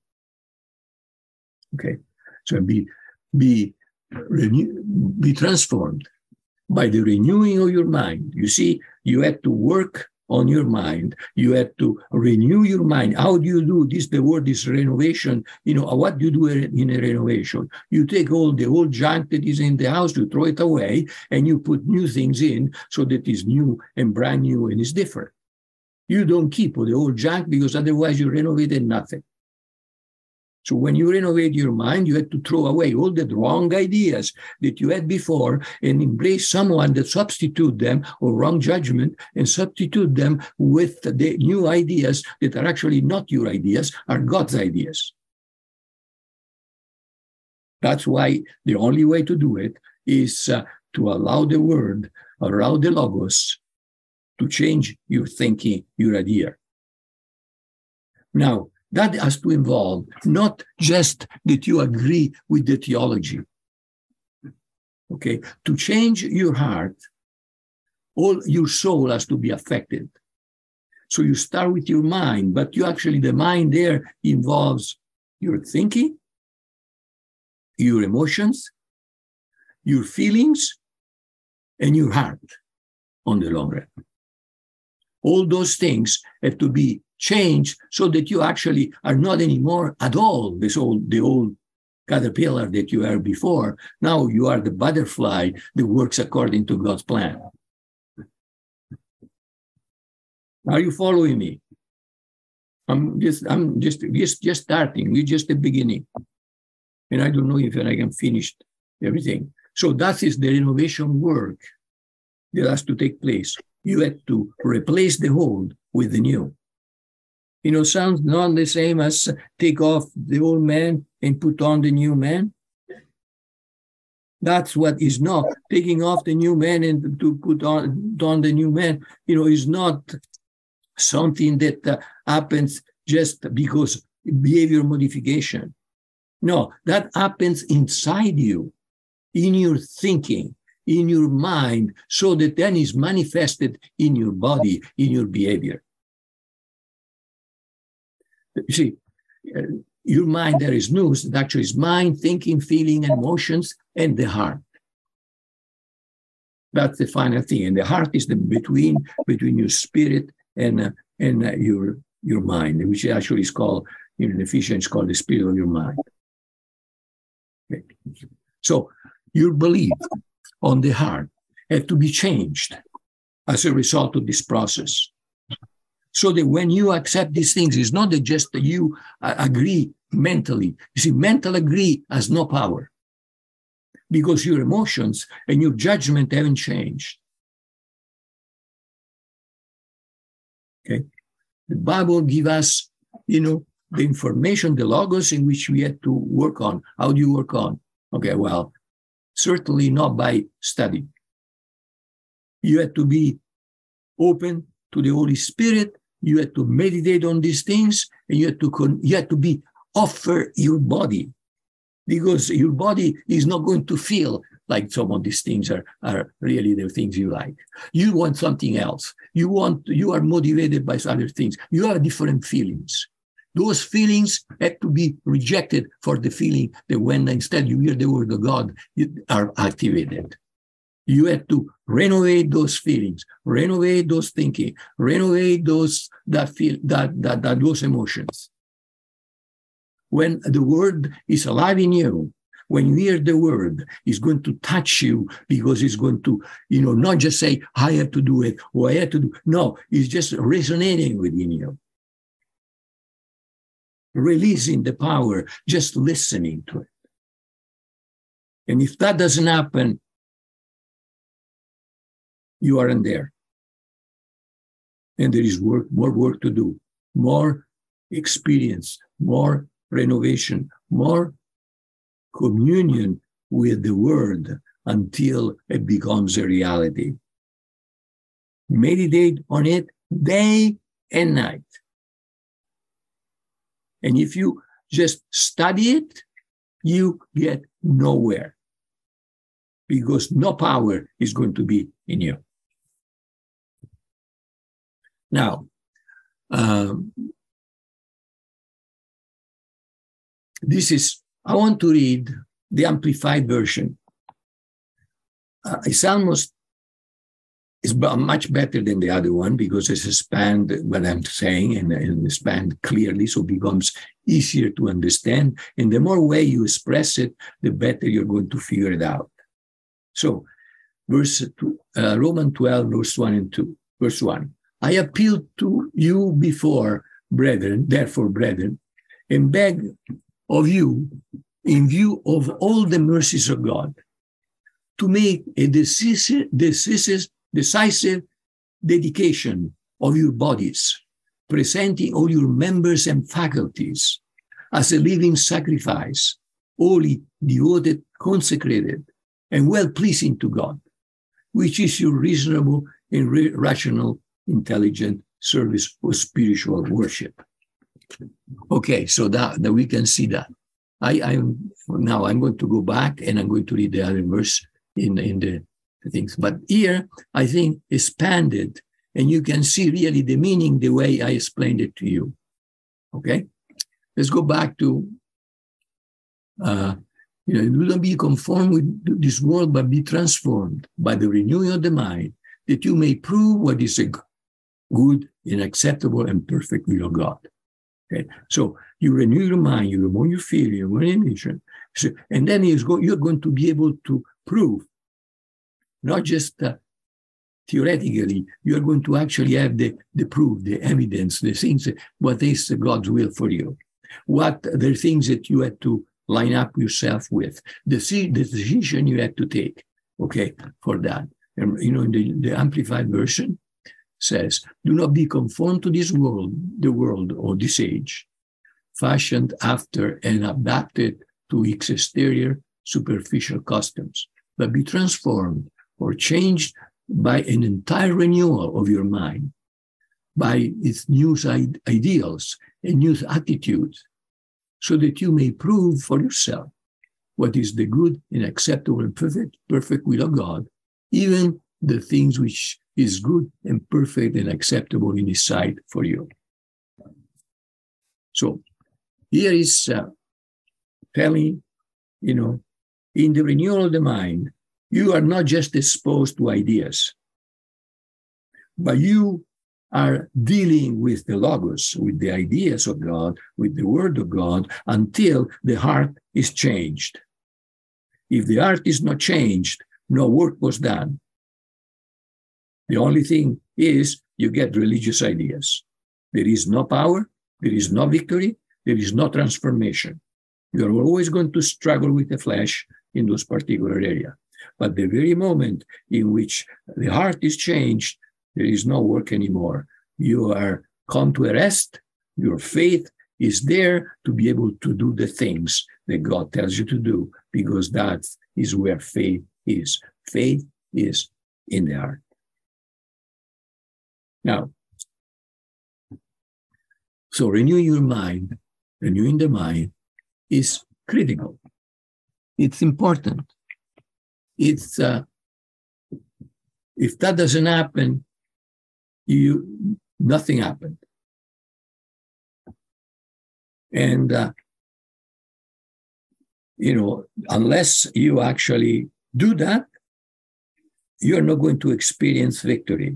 Okay, so be be renew, be transformed by the renewing of your mind. You see, you had to work on your mind. You had to renew your mind. How do you do this? The word is renovation. You know, what do you do in a renovation? You take all the old junk that is in the house, you throw it away, and you put new things in so that it's new and brand new and it's different. You don't keep all the old junk because otherwise you renovated nothing. So when you renovate your mind, you have to throw away all the wrong ideas that you had before and embrace someone that substitute them, or wrong judgment, and substitute them with the new ideas that are actually not your ideas, are God's ideas. That's why the only way to do it is uh, to allow the word, allow the logos to change your thinking, your idea. Now, that has to involve not just that you agree with the theology. Okay, to change your heart, all your soul has to be affected. So you start with your mind, but you actually, the mind there involves your thinking, your emotions, your feelings, and your heart on the long run. All those things have to be changed so that you actually are not anymore at all this old, the old caterpillar that you were before. Now you are the butterfly that works according to God's plan. Are you following me? I'm just, I'm just, just, just starting. We're just the beginning. And I don't know if I can finish everything. So that is the renovation work that has to take place. You have to replace the old with the new. You know, sounds not the same as take off the old man and put on the new man. That's what is not taking off the new man and to put on, on the new man. You know, is not something that uh, happens just because behavior modification. No, that happens inside you, in your thinking, in your mind, so that then is manifested in your body, in your behavior. You see, uh, your mind, there is news that actually is mind, thinking, feeling, and emotions, and the heart. That's the final thing. And the heart is the between between your spirit and uh, and uh, your your mind, which actually is called, in Ephesians, called the spirit of your mind. Okay. So your belief on the heart have to be changed as a result of this process. So that when you accept these things, it's not that just that you uh, agree mentally. You see, mental agree has no power because your emotions and your judgment haven't changed. Okay? The Bible gives us, you know, the information, the logos in which we had to work on. How do you work on? Okay, well, certainly not by study. You had to be open to the Holy Spirit. You had to meditate on these things, and you had to con- you had to be offer your body, because your body is not going to feel like some of these things are, are really the things you like. You want something else. You want you are motivated by other things. You have different feelings. Those feelings have to be rejected for the feeling that when instead you hear the word of God, you are activated. You have to renovate those feelings, renovate those thinking, renovate those that feel that that, that those emotions. When the word is alive in you, when you hear the word, it's going to touch you, because it's going to, you know, not just say, I have to do it or I have to do. No, it's just resonating within you. Releasing the power, just listening to it. And if that doesn't happen, you aren't there. And there is work, more work to do, more experience, more renovation, more communion with the word until it becomes a reality. Meditate on it day and night. And if you just study it, you get nowhere, because no power is going to be in you. Now, um, this is, I want to read the Amplified Version. Uh, it's almost, it's much better than the other one, because it's expanded what I'm saying, and, and expand clearly, so it becomes easier to understand. And the more way you express it, the better you're going to figure it out. So, verse two, uh, Romans twelve, verse one and two. Verse one, I appeal to you before, brethren, therefore, brethren, and beg of you, in view of all the mercies of God, to make a decisive, decisive, decisive dedication of your bodies, presenting all your members and faculties as a living sacrifice, wholly devoted, consecrated, and well-pleasing to God, which is your reasonable and re- rational, intelligent service or spiritual worship. Okay, so that, that we can see that. I, I'm now I'm going to go back and I'm going to read the other verse in, in the, the things. But here, I think, expanded, and you can see really the meaning the way I explained it to you. Okay? Let's go back to, uh, you know, do not be conformed with this world, but be transformed by the renewing of the mind, that you may prove what is a good and acceptable and perfect will of God. Okay, so you renew your mind, you remove your fear, you remove your emotion, so, and then go, you're going to be able to prove, not just uh, theoretically, you're going to actually have the, the proof, the evidence, the things, what is God's will for you, what the things that you had to line up yourself with, the, the decision you had to take, okay, for that. And, you know, in the, the Amplified Version, says, do not be conformed to this world, the world or this age, fashioned after and adapted to its exterior superficial customs, but be transformed or changed by an entire renewal of your mind, by its new ideals and new attitudes, so that you may prove for yourself what is the good and acceptable and perfect, perfect will of God, even the things which is good and perfect and acceptable in His sight for you. So here is uh, telling, you know, in the renewal of the mind, you are not just exposed to ideas, but you are dealing with the Logos, with the ideas of God, with the Word of God, until the heart is changed. If the heart is not changed, no work was done. The only thing is you get religious ideas. There is no power, there is no victory, there is no transformation. You are always going to struggle with the flesh in those particular areas. But the very moment in which the heart is changed, there is no work anymore. You are come to a rest, your faith is there to be able to do the things that God tells you to do, because that is where faith is. Faith is in the heart. Now, so renew your mind, renewing the mind is critical. It's important. It's uh, if that doesn't happen, you nothing happened. And uh, you know, unless you actually do that, you're not going to experience victory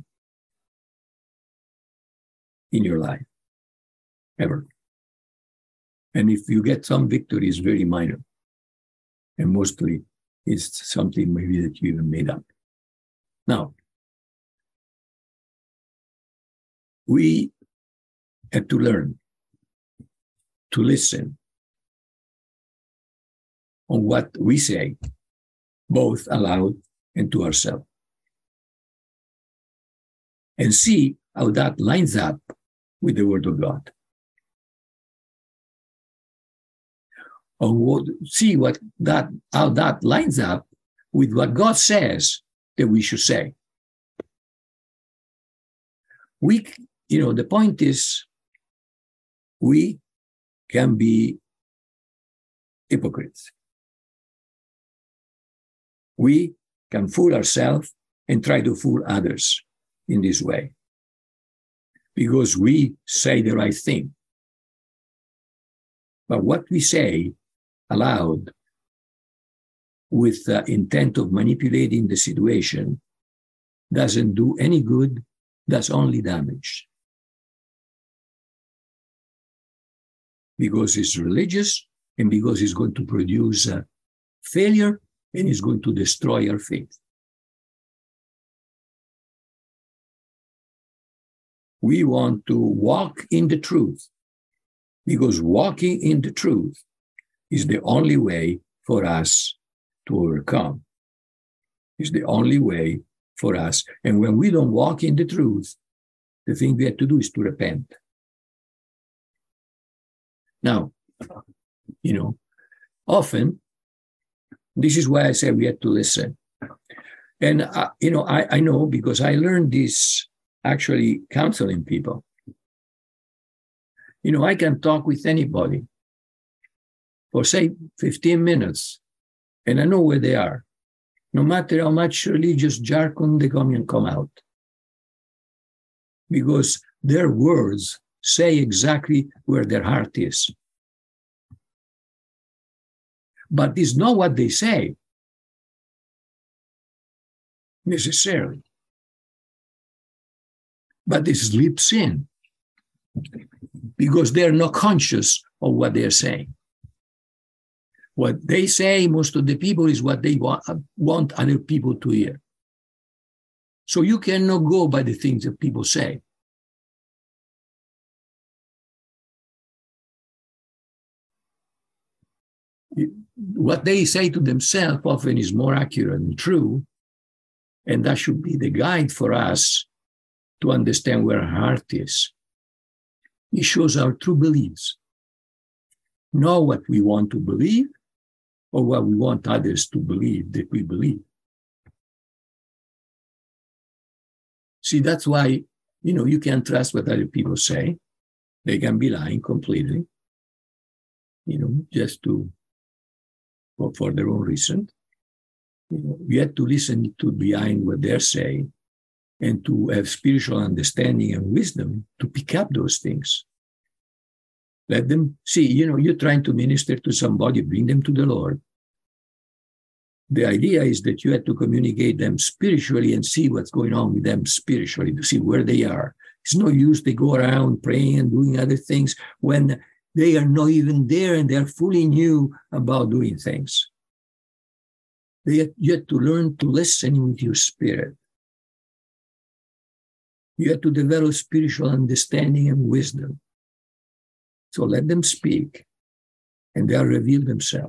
in your life, ever. And if you get some victory, it's very minor. And mostly it's something maybe that you even made up. Now, we have to learn to listen on what we say, both aloud and to ourselves, and see how that lines up with the Word of God. Or what, see what that how that lines up with what God says that we should say. We, you know, the point is, we can be hypocrites. We can fool ourselves and try to fool others in this way, because we say the right thing. But what we say aloud with the intent of manipulating the situation doesn't do any good, does only damage. Because it's religious and because it's going to produce uh, failure and it's going to destroy our faith. We want to walk in the truth, because walking in the truth is the only way for us to overcome. It's the only way for us. And when we don't walk in the truth, the thing we have to do is to repent. Now, you know, often, this is why I say we have to listen. And, uh, you know, I, I know because I learned this actually counseling people. You know, I can talk with anybody for, say, fifteen minutes, and I know where they are, no matter how much religious jargon they come and come out. Because their words say exactly where their heart is. But it's not what they say, necessarily. But it slips in, because they're not conscious of what they're saying. What they say, most of the people, is what they want, want other people to hear. So you cannot go by the things that people say. What they say to themselves often is more accurate and true, and that should be the guide for us to understand where our heart is. It shows our true beliefs. Know what we want to believe or what we want others to believe that we believe. See, that's why, you know, you can't trust what other people say. They can be lying completely, you know, just to, for, for their own reason. You know, you have to listen to behind what they're saying and to have spiritual understanding and wisdom to pick up those things. Let them see, you know, you're trying to minister to somebody, bring them to the Lord. The idea is that you have to communicate them spiritually and see what's going on with them spiritually, to see where they are. It's no use they go around praying and doing other things when they are not even there and they're fooling you about doing things. They have, you have to learn to listen with your spirit. You have to develop spiritual understanding and wisdom. So let them speak, and they'll reveal themselves.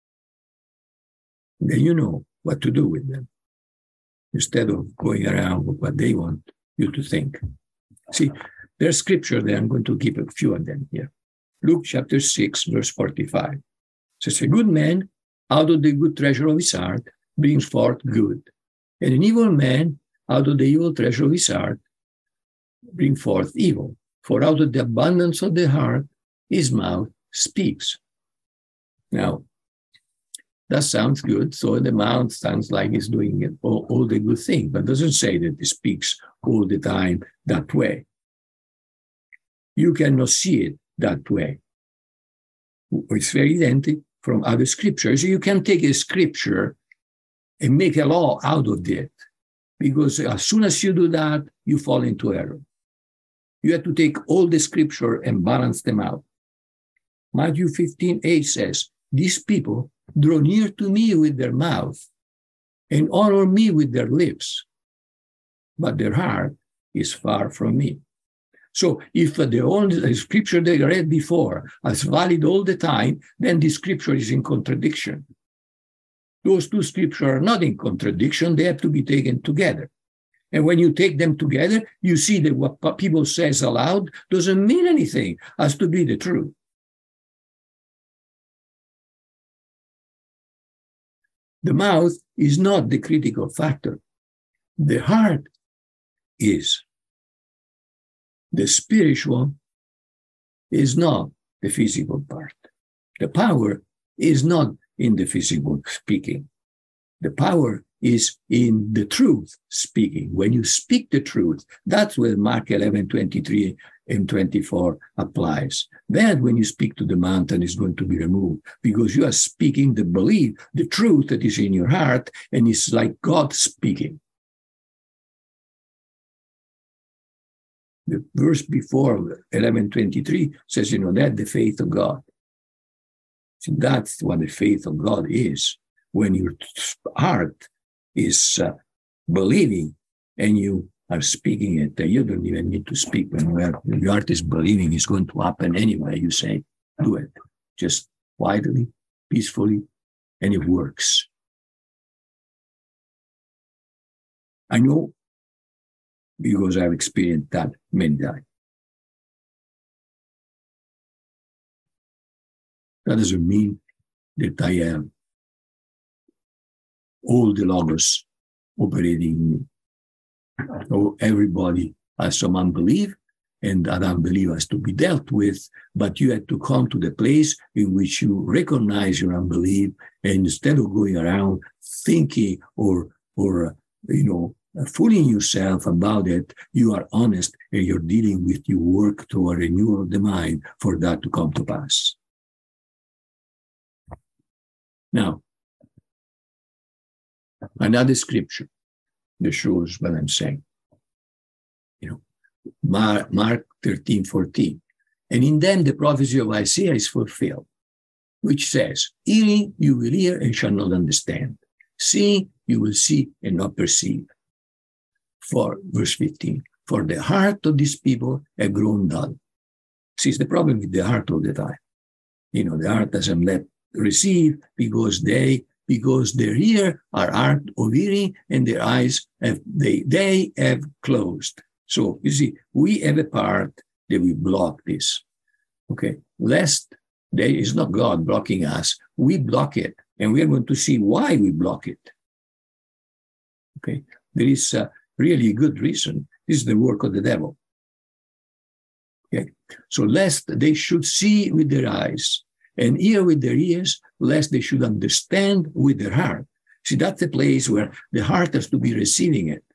Then you know what to do with them, instead of going around with what they want you to think. See, there's scripture there. I'm going to keep a few of them here. Luke chapter six, verse forty-five. It says, a good man out of the good treasure of his heart brings forth good. And an evil man out of the evil treasure of his heart brings forth evil. For out of the abundance of the heart, his mouth speaks. Now, that sounds good. So the mouth sounds like it's doing it, all, all the good things, but doesn't say that it speaks all the time that way. You cannot see it that way. It's very identical from other scriptures. You can take a scripture and make a law out of it, because as soon as you do that, you fall into error. You have to take all the scripture and balance them out. Matthew fifteen eight says, these people draw near to me with their mouth and honor me with their lips, but their heart is far from me. So if the only scripture they read before is valid all the time, then the scripture is in contradiction. Those two scriptures are not in contradiction. They have to be taken together. And when you take them together, you see that what people says aloud doesn't mean anything, has to be the truth. The mouth is not the critical factor. The heart is. The spiritual is not the physical part. The power is not in the physical speaking. The power is in the truth speaking. When you speak the truth, that's where Mark eleven twenty-three and twenty-four applies. Then when you speak to the mountain, it's going to be removed, because you are speaking the belief, the truth that is in your heart, and it's like God speaking. The verse before eleven twenty-three says, you know, that the faith of God. So that's what the faith of God is. When your heart is uh, believing and you are speaking it, you don't even need to speak. When your heart is believing, it's going to happen anyway. You say, do it. Just quietly, peacefully, and it works. I know, because I've experienced that many times. That doesn't mean that I have all the logos operating in me. So everybody has some unbelief, and that unbelief has to be dealt with, but you have to come to the place in which you recognize your unbelief, and instead of going around thinking or, or you know, fooling yourself about it, you are honest and you're dealing with your work toward renewal of the mind for that to come to pass. Now, another scripture that shows what I'm saying. You know, Mark, Mark thirteen fourteen. And in them the prophecy of Isaiah is fulfilled, which says, hearing you will hear and shall not understand. Seeing you will see and not perceive. For verse fifteen, for the heart of these people have grown dull. See, it's the problem with the heart all the time. You know, the heart doesn't let receive because they, because their ear are hard of hearing and their eyes have, they, they have closed. So you see, we have a part that we block this. Okay, lest there is not God blocking us, we block it, and we are going to see why we block it. Okay, there is a really good reason. This is the work of the devil. Okay, so lest they should see with their eyes and hear with their ears, lest they should understand with their heart. See, that's the place where the heart has to be receiving it.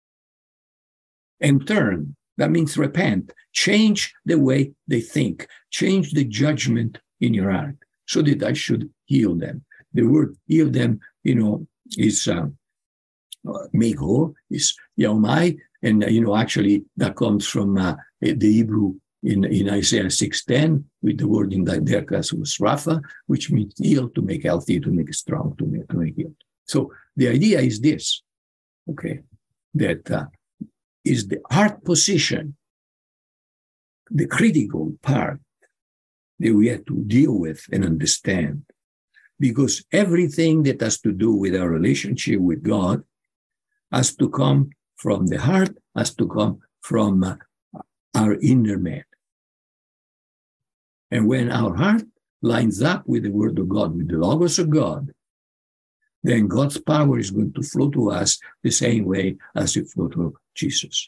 And turn, that means repent, change the way they think, change the judgment in your heart, so that I should heal them. The word heal them, you know, is uh, make whole, is yaomai, and, uh, you know, actually that comes from uh, the Hebrew in, in Isaiah six ten, with the word in their class was Rapha, which means heal, to make healthy, to make strong, to make, to make healed. So the idea is this, okay, that uh, is the heart position, the critical part that we have to deal with and understand. Because everything that has to do with our relationship with God has to come from the heart, has to come from uh, our inner man. And when our heart lines up with the Word of God, with the Logos of God, then God's power is going to flow to us the same way as it flowed to Jesus.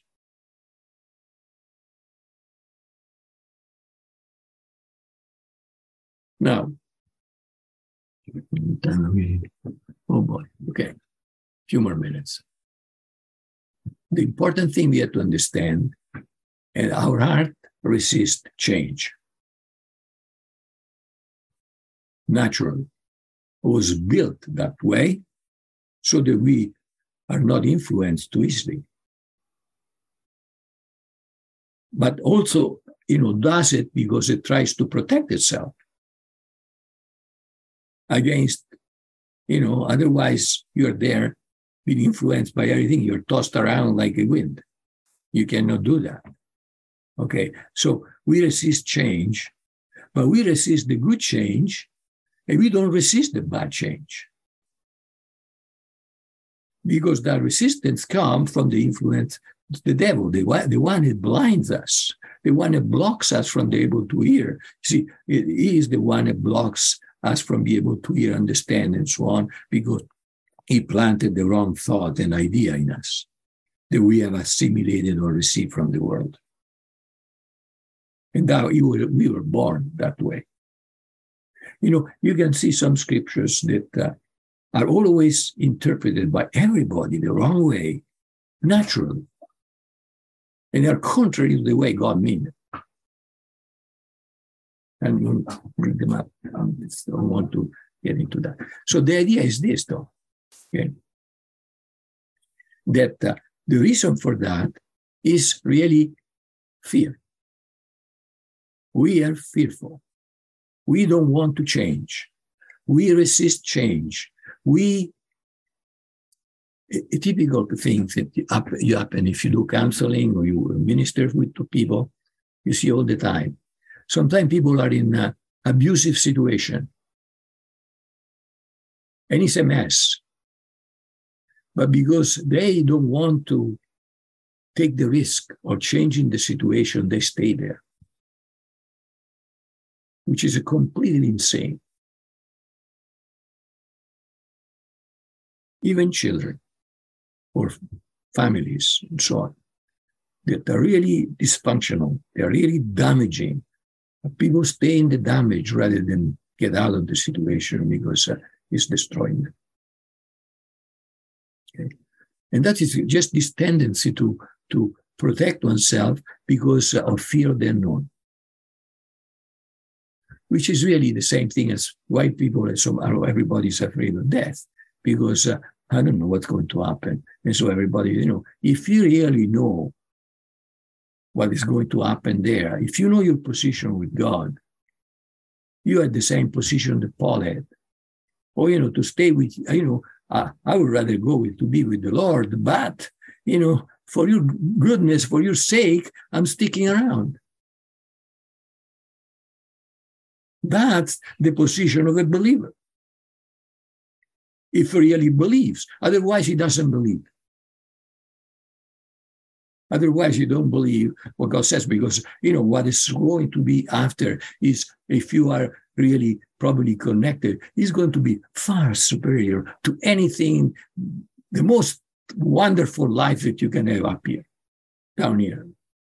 Now, oh boy, okay, a few more minutes. The important thing we have to understand, and our heart resists change. Naturally, it was built that way so that we are not influenced too easily. But also, you know, does it because it tries to protect itself against, you know, otherwise you're there being influenced by everything. You're tossed around like a wind. You cannot do that. Okay, so we resist change, but we resist the good change, and we don't resist the bad change. Because that resistance comes from the influence of the devil, the one, the one that blinds us, the one that blocks us from being able to hear. See, he is the one that blocks us from being able to hear, understand, and so on, because he planted the wrong thought and idea in us that we have assimilated or received from the world. And now we were, we were born that way. You know, you can see some scriptures that uh, are always interpreted by everybody the wrong way, naturally. And they're contrary to the way God meant it. And we'll bring them up. I don't want to get into that. So the idea is this, though, okay? That uh, the reason for that is really fear. We are fearful. We don't want to change. We resist change. We, a, a typical thing that you happen if you do counseling or you minister with to people, you see all the time. Sometimes people are in an abusive situation. And it's a mess. But because they don't want to take the risk of changing the situation, they stay there, which is a completely insane. Even children or families and so on, that are really dysfunctional, they're really damaging. People stay in the damage rather than get out of the situation because uh, it's destroying them. Okay. And that is just this tendency to, to protect oneself because of fear of the unknown, which is really the same thing as white people and so everybody's afraid of death because uh, I don't know what's going to happen. And so everybody, you know, if you really know what is going to happen there, if you know your position with God, you are the same position that Paul had. Or, you know, to stay with, you know, uh, I would rather go with, to be with the Lord, but, you know, for your goodness, for your sake, I'm sticking around. That's the position of a believer. If he really believes. Otherwise, he doesn't believe. Otherwise, you don't believe what God says, because, you know, what is going to be after is, if you are really probably connected, is going to be far superior to anything, the most wonderful life that you can have up here, down here.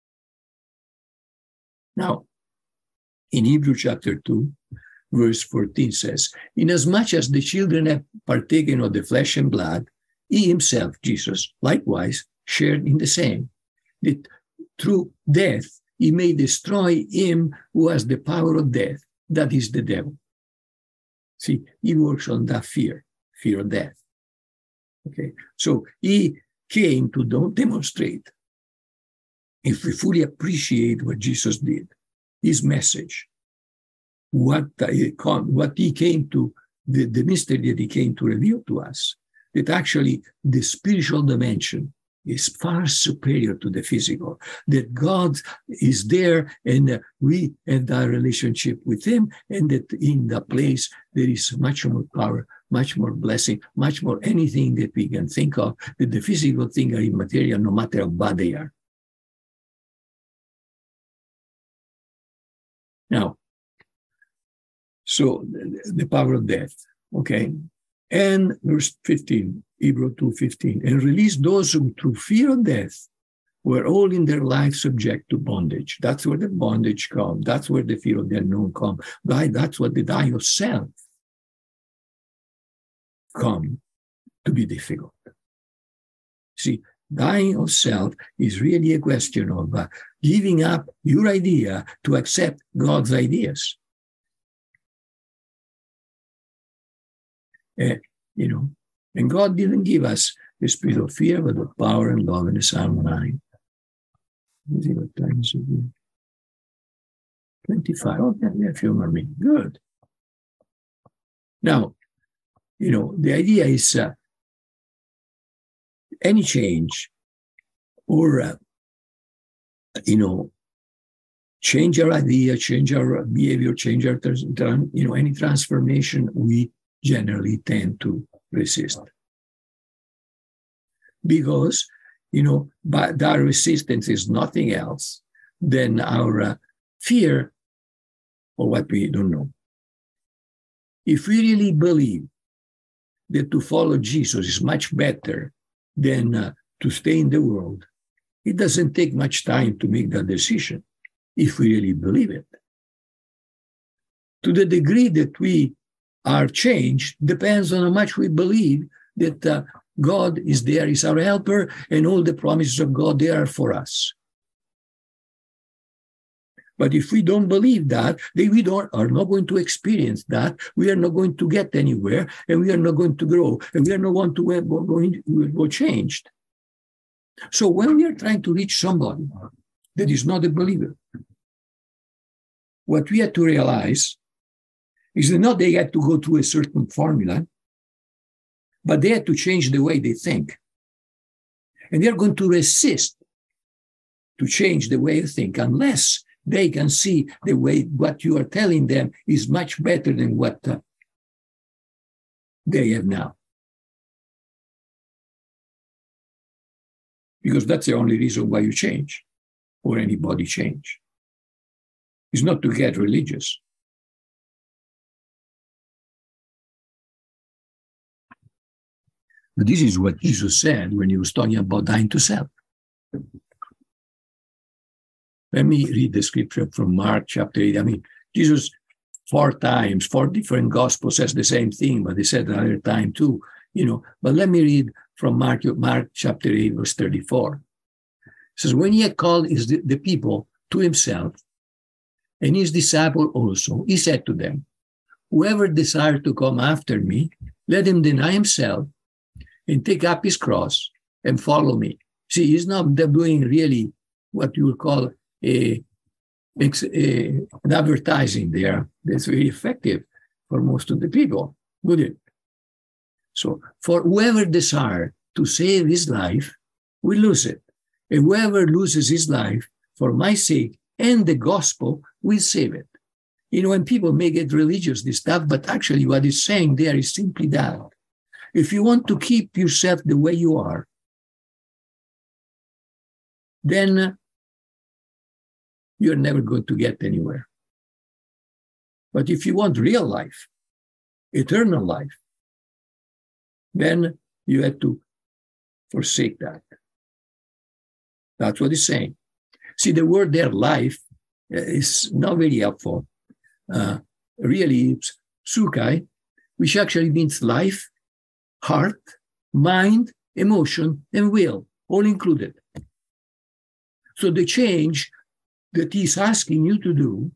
Now, in Hebrews chapter two, verse fourteen says, inasmuch as the children have partaken of the flesh and blood, he himself, Jesus, likewise shared in the same, that through death he may destroy him who has the power of death, that is the devil. See, he works on that fear, fear of death. Okay, so he came to don't demonstrate, if we fully appreciate what Jesus did, his message, what, what he came to, the, the mystery that he came to reveal to us, that actually the spiritual dimension is far superior to the physical, that God is there and we have that relationship with him, and that in the place there is much more power, much more blessing, much more anything that we can think of, that the physical things are immaterial no matter how bad they are. Now, So the, the power of death, okay? And verse fifteen, Hebrews two fifteen, and release those who through fear of death were all in their life subject to bondage. That's where the bondage comes. That's where the fear of the unknown comes. That's what the dying of self come to be difficult. See, dying of self is really a question of uh, giving up your idea to accept God's ideas. Uh, you know, and God didn't give us the spirit of fear, but of power and love and a sound mind. Let me see what time is it? twenty-five. Oh, yeah, if you remember me. Good. Now, you know, the idea is uh, any change or, uh, you know, change our idea, change our behavior, change our, you know, any transformation, we generally tend to resist. Because, you know, but that resistance is nothing else than our uh, fear or what we don't know. If we really believe that to follow Jesus is much better than uh, to stay in the world, it doesn't take much time to make that decision, if we really believe it. To the degree that we are changed depends on how much we believe that uh, God is there, is our helper, and all the promises of God, they are for us. But if we don't believe that, then we don't, are not going to experience that. We are not going to get anywhere, and we are not going to grow, and we are not going to go, going to go changed. So when we are trying to reach somebody that is not a believer, what we have to realize is that not they have to go through a certain formula, but they have to change the way they think. And they're going to resist to change the way they think unless they can see the way what you are telling them is much better than what uh, they have now. Because that's the only reason why you change, or anybody change. It's not to get religious. But this is what Jesus said when he was talking about dying to self. Let me read the scripture from Mark chapter eight. I mean, Jesus four times, four different gospels says the same thing, but he said another time too, you know. But let me read from Mark, Mark chapter eight, verse thirty-four. It says, when he had called his, the people to himself, and his disciple also, he said to them, whoever desires to come after me, let him deny himself and take up his cross and follow me. See, he's not doing really what you would call a, a, an advertising there that's very effective for most of the people, would it? So, for whoever desires to save his life will lose it. And whoever loses his life for my sake and the gospel will save it. You know, when people make it religious, this stuff, but actually what he's saying there is simply that. If you want to keep yourself the way you are, then you're never going to get anywhere. But if you want real life, eternal life, then you have to forsake that. That's what he's saying. See, the word there, life, is not very helpful. Uh, really, it's psukai, which actually means life, heart, mind, emotion, and will, all included. So the change that he's asking you to do,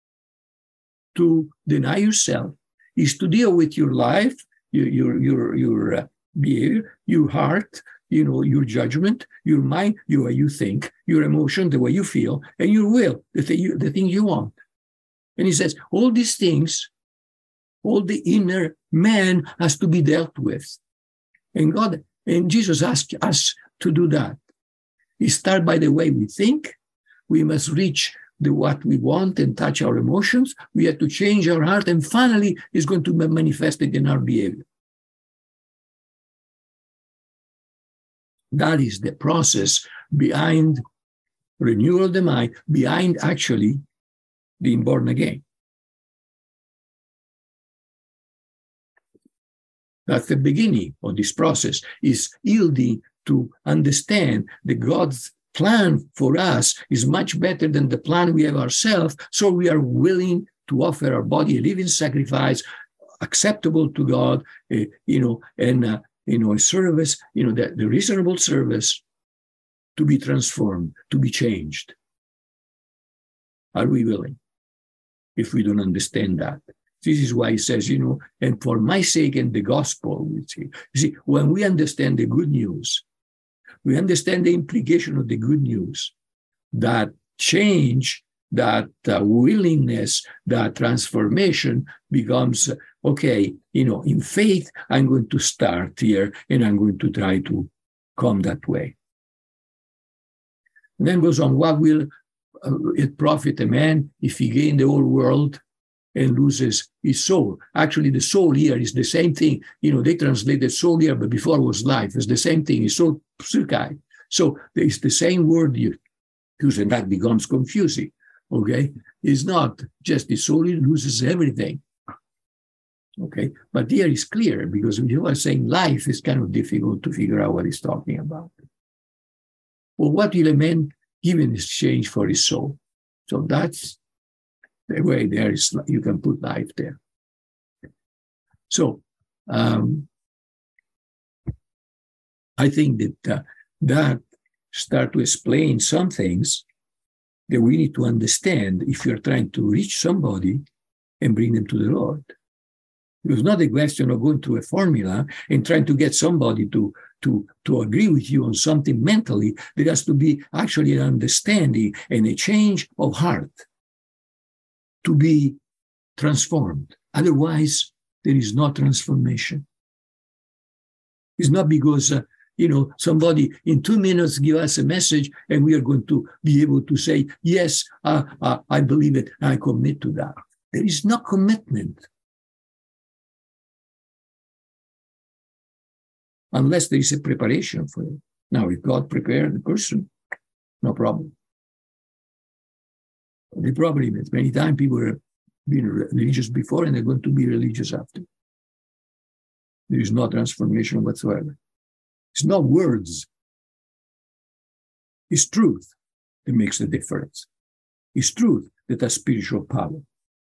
to deny yourself, is to deal with your life, your your your, your uh, behavior, your heart, you know, your judgment, your mind, the way you think, your emotion, the way you feel, and your will, the thing you, the thing you want. And he says, all these things, all the inner man has to be dealt with. And God, and Jesus asked us to do that. He starts by the way we think. We must reach the what we want and touch our emotions. We have to change our heart, and finally, it's going to be manifested in our behavior. That is the process behind renewal of the mind, behind actually being born again. That's the beginning of this process, is yielding to understand that God's plan for us is much better than the plan we have ourselves. So we are willing to offer our body a living sacrifice, acceptable to God, uh, you know, and, uh, you know, a service, you know, the, the reasonable service to be transformed, to be changed. Are we willing? If we don't understand that. This is why he says, you know, and for my sake and the gospel, we see. You see, when we understand the good news, we understand the implication of the good news, that change, that uh, willingness, that transformation becomes, uh, okay, you know, in faith, I'm going to start here and I'm going to try to come that way. And then goes on, what will uh, it profit a man if he gain the whole world and loses his soul? Actually, the soul here is the same thing. You know, they translated soul here, but before it was life. It's the same thing. It's soul, psyche. So it's the same word you use, and that becomes confusing. Okay? It's not just the soul, it loses everything. Okay? But here is clear, because when you are saying life, it's kind of difficult to figure out what he's talking about. Well, what will a man give in exchange for his soul? So that's the way there is, you can put life there. So um, I think that uh, that start to explain some things that we need to understand if you're trying to reach somebody and bring them to the Lord. It was not a question of going through a formula and trying to get somebody to, to, to agree with you on something mentally. There has to be actually an understanding and a change of heart to be transformed. Otherwise, there is no transformation. It's not because, uh, you know, somebody in two minutes give us a message and we are going to be able to say, yes, uh, uh, I believe it, I commit to that. There is no commitment. Unless there is a preparation for it. Now, if God prepared the person, no problem. The problem is many times people are being religious before and they're going to be religious after. There is no transformation whatsoever. It's not words. It's truth that makes the difference. It's truth that has spiritual power.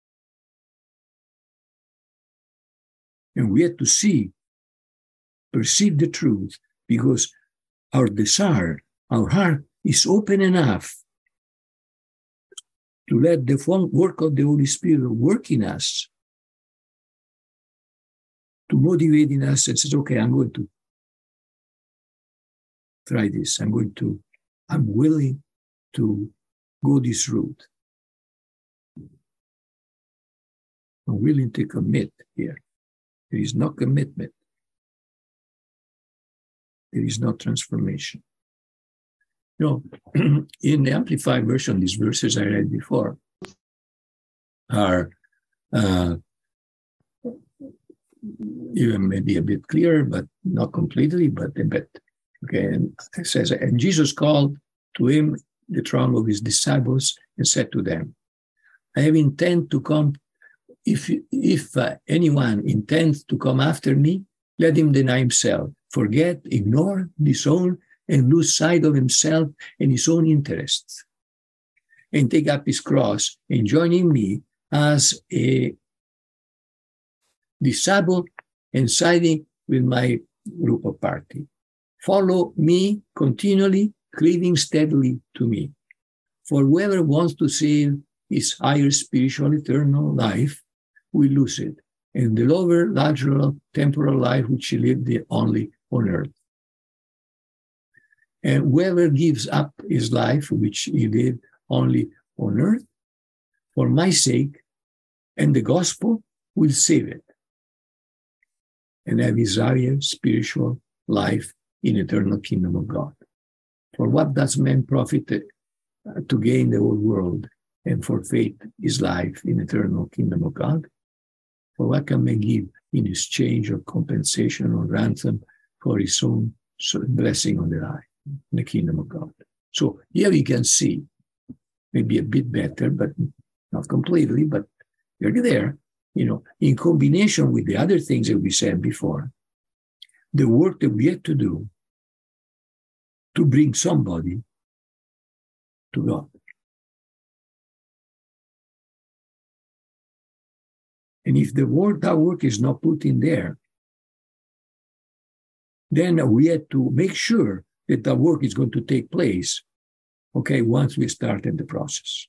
And we have to see, perceive the truth, because our desire, our heart is open enough to let the work of the Holy Spirit work in us, to motivate in us and says, okay, I'm going to try this. I'm going to, I'm willing to go this route. I'm willing to commit here. There is no commitment. There is no transformation. You know, in the Amplified version, these verses I read before are uh, even maybe a bit clearer, but not completely, but a bit. Okay, and it says, and Jesus called to him the throng of his disciples and said to them, I have intent to come, if, if uh, anyone intends to come after me, let him deny himself, forget, ignore, disown, and lose sight of himself and his own interests, and take up his cross and join in me as a disciple and siding with my group of party. Follow me continually, cleaving steadily to me. For whoever wants to save his higher spiritual eternal life will lose it, and the lower, natural, temporal life which he lived only on earth. And whoever gives up his life, which he lived only on earth, for my sake and the gospel, will save it and have his higher spiritual life in eternal kingdom of God. For what does man profit to gain the whole world and forfeit his life in eternal kingdom of God? For what can man give in exchange of compensation or ransom for his own blessing on the life in the kingdom of God? So here we can see, maybe a bit better, but not completely, but you're there, you know, in combination with the other things that we said before, the work that we have to do to bring somebody to God. And if the work, that work is not put in there, then we have to make sure that the work is going to take place, okay, once we started the process.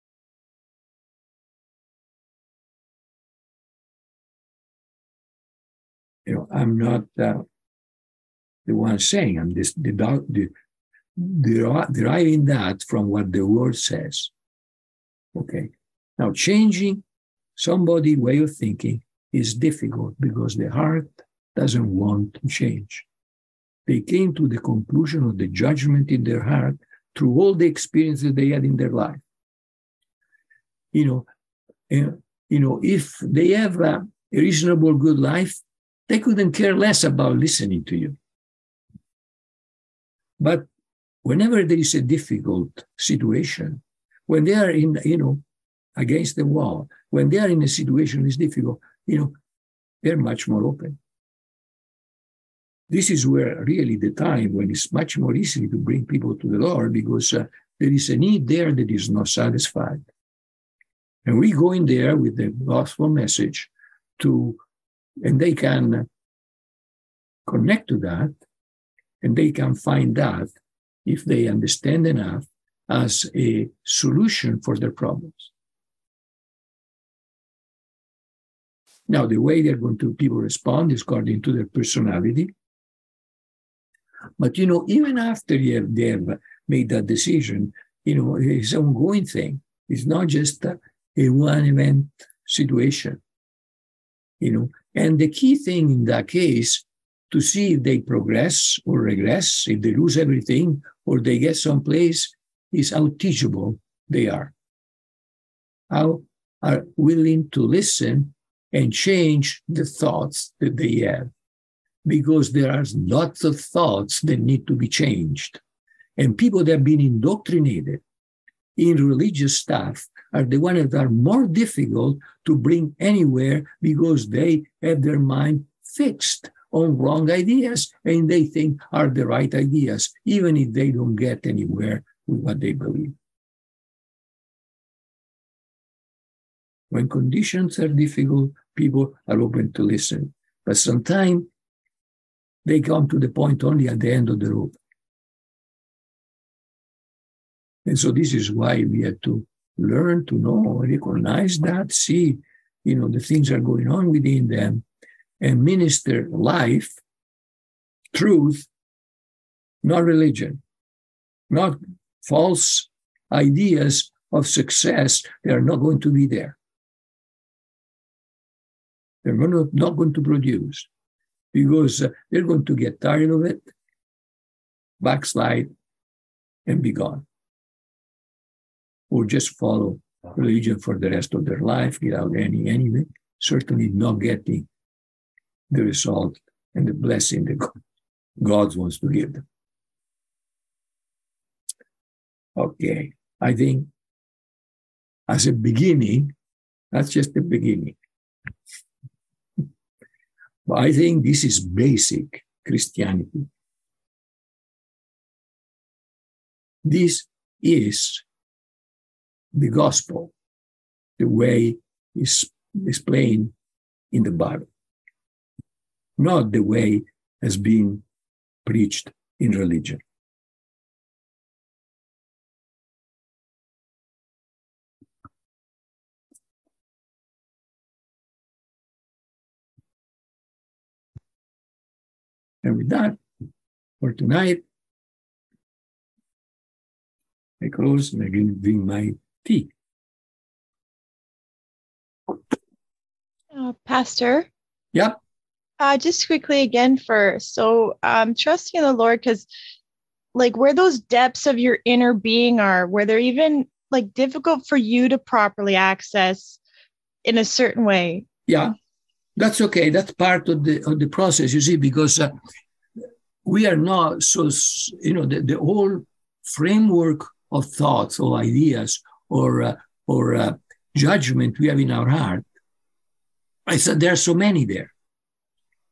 You know, I'm not uh, the one saying, I'm just the, the, the, deriving that from what the word says. Okay. Now, changing somebody's way of thinking is difficult because the heart doesn't want to change. They came to the conclusion of the judgment in their heart through all the experiences they had in their life. You know, uh, you know, if they have a, a reasonable, good life, they couldn't care less about listening to you. But whenever there is a difficult situation, when they are in, you know, against the wall, when they are in a situation that's difficult, you know, they're much more open. This is where really the time when it's much more easy to bring people to the Lord because uh, there is a need there that is not satisfied. And we go in there with the gospel message to, and they can connect to that, and they can find that if they understand enough as a solution for their problems. Now, the way they're going to people respond is according to their personality. But, you know, even after you have, they have made that decision, you know, it's an ongoing thing. It's not just a, a one-event situation, you know. And the key thing in that case, to see if they progress or regress, if they lose everything or they get someplace, is how teachable they are. How are willing to listen and change the thoughts that they have. Because there are lots of thoughts that need to be changed. And people that have been indoctrinated in religious stuff are the ones that are more difficult to bring anywhere because they have their mind fixed on wrong ideas and they think are the right ideas, even if they don't get anywhere with what they believe. When conditions are difficult, people are open to listen. But sometimes they come to the point only at the end of the road. And so this is why we have to learn to know, recognize that, see, you know, the things are going on within them, and minister life, truth, not religion, not false ideas of success. They are not going to be there. They're not going to produce. Because uh, they're going to get tired of it, backslide, and be gone. Or just follow religion for the rest of their life without any, anyway, certainly not getting the result and the blessing that God wants to give them. Okay, I think as a beginning, that's just the beginning. But I think this is basic Christianity. This is the gospel, the way it's explained in the Bible, not the way has been preached in religion. And with that, for tonight, I close and I can drink my tea. Uh, Pastor? Yep. Uh, just quickly again for, so um, trusting in the Lord, because like where those depths of your inner being are, where they're even like difficult for you to properly access in a certain way. Yeah. That's okay. That's part of the of the process, you see, because uh, we are not so, you know, the, the whole framework of thoughts or ideas or uh, or uh, judgment we have in our heart. I said there are so many there.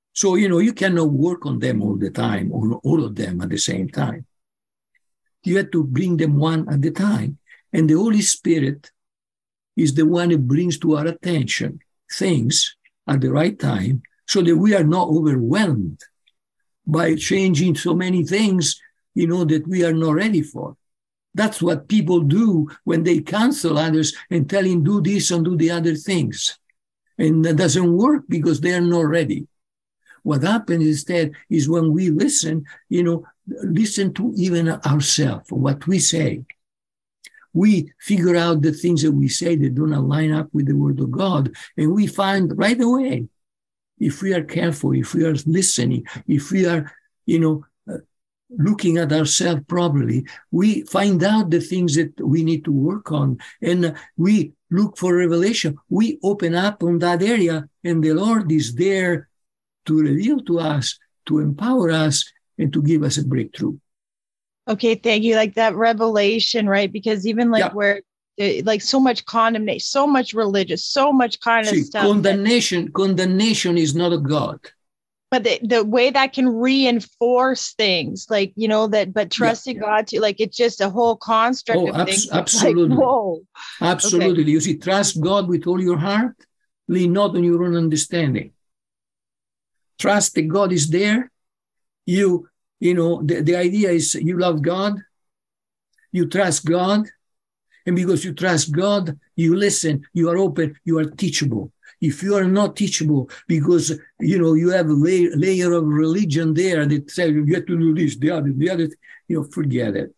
So, you know, you cannot work on them all the time, or all of them at the same time. You have to bring them one at a time. And the Holy Spirit is the one that brings to our attention things at the right time so that we are not overwhelmed by changing so many things, you know, that we are not ready for. That's what people do when they counsel others and tell them do this and do the other things. And that doesn't work because they are not ready. What happens instead is when we listen, you know, listen to even ourselves, what we say. We figure out the things that we say that don't line up with the Word of God, and we find right away, if we are careful, if we are listening, if we are, you know, uh, looking at ourselves properly, we find out the things that we need to work on, and uh, we look for revelation. We open up on that area, and the Lord is there to reveal to us, to empower us, and to give us a breakthrough. Okay, thank you. Like that revelation, right? Because even like Yeah. where, eh, like so much condemnation, so much religious, so much kind of See, stuff. that- condemnation, condemnation is not a God. but the, the way that can reinforce things, like, you know, that, but trusting God to, like, it's just a whole construct Oh, of abs- things. It's absolutely. Like, whoa. Absolutely. You see, trust God with all your heart, lean not on your own understanding. Trust that God is there. You, you know, the, the idea is you love God, you trust God, and because you trust God, you listen, you are open, you are teachable. If you are not teachable because, you know, you have a layer, layer of religion there that says you have to do this, the other, the other, you know, forget it.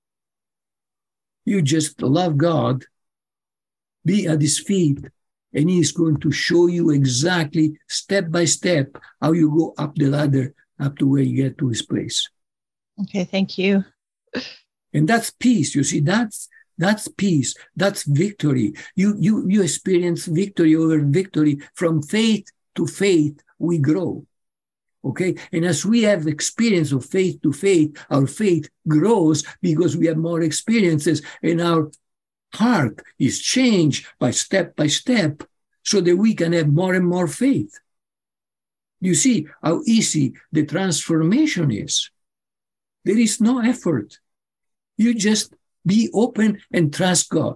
You just love God, be at His feet, and He is going to show you exactly, step by step, how you go up the ladder, up to where you get to His place. Okay, thank you. And that's peace. You see, that's that's peace. That's victory. You you you experience victory over victory. From faith to faith, we grow. Okay? And as we have experience of faith to faith, our faith grows because we have more experiences, and our heart is changed by step by step so that we can have more and more faith. You see how easy the transformation is. There is no effort. You just be open and trust God.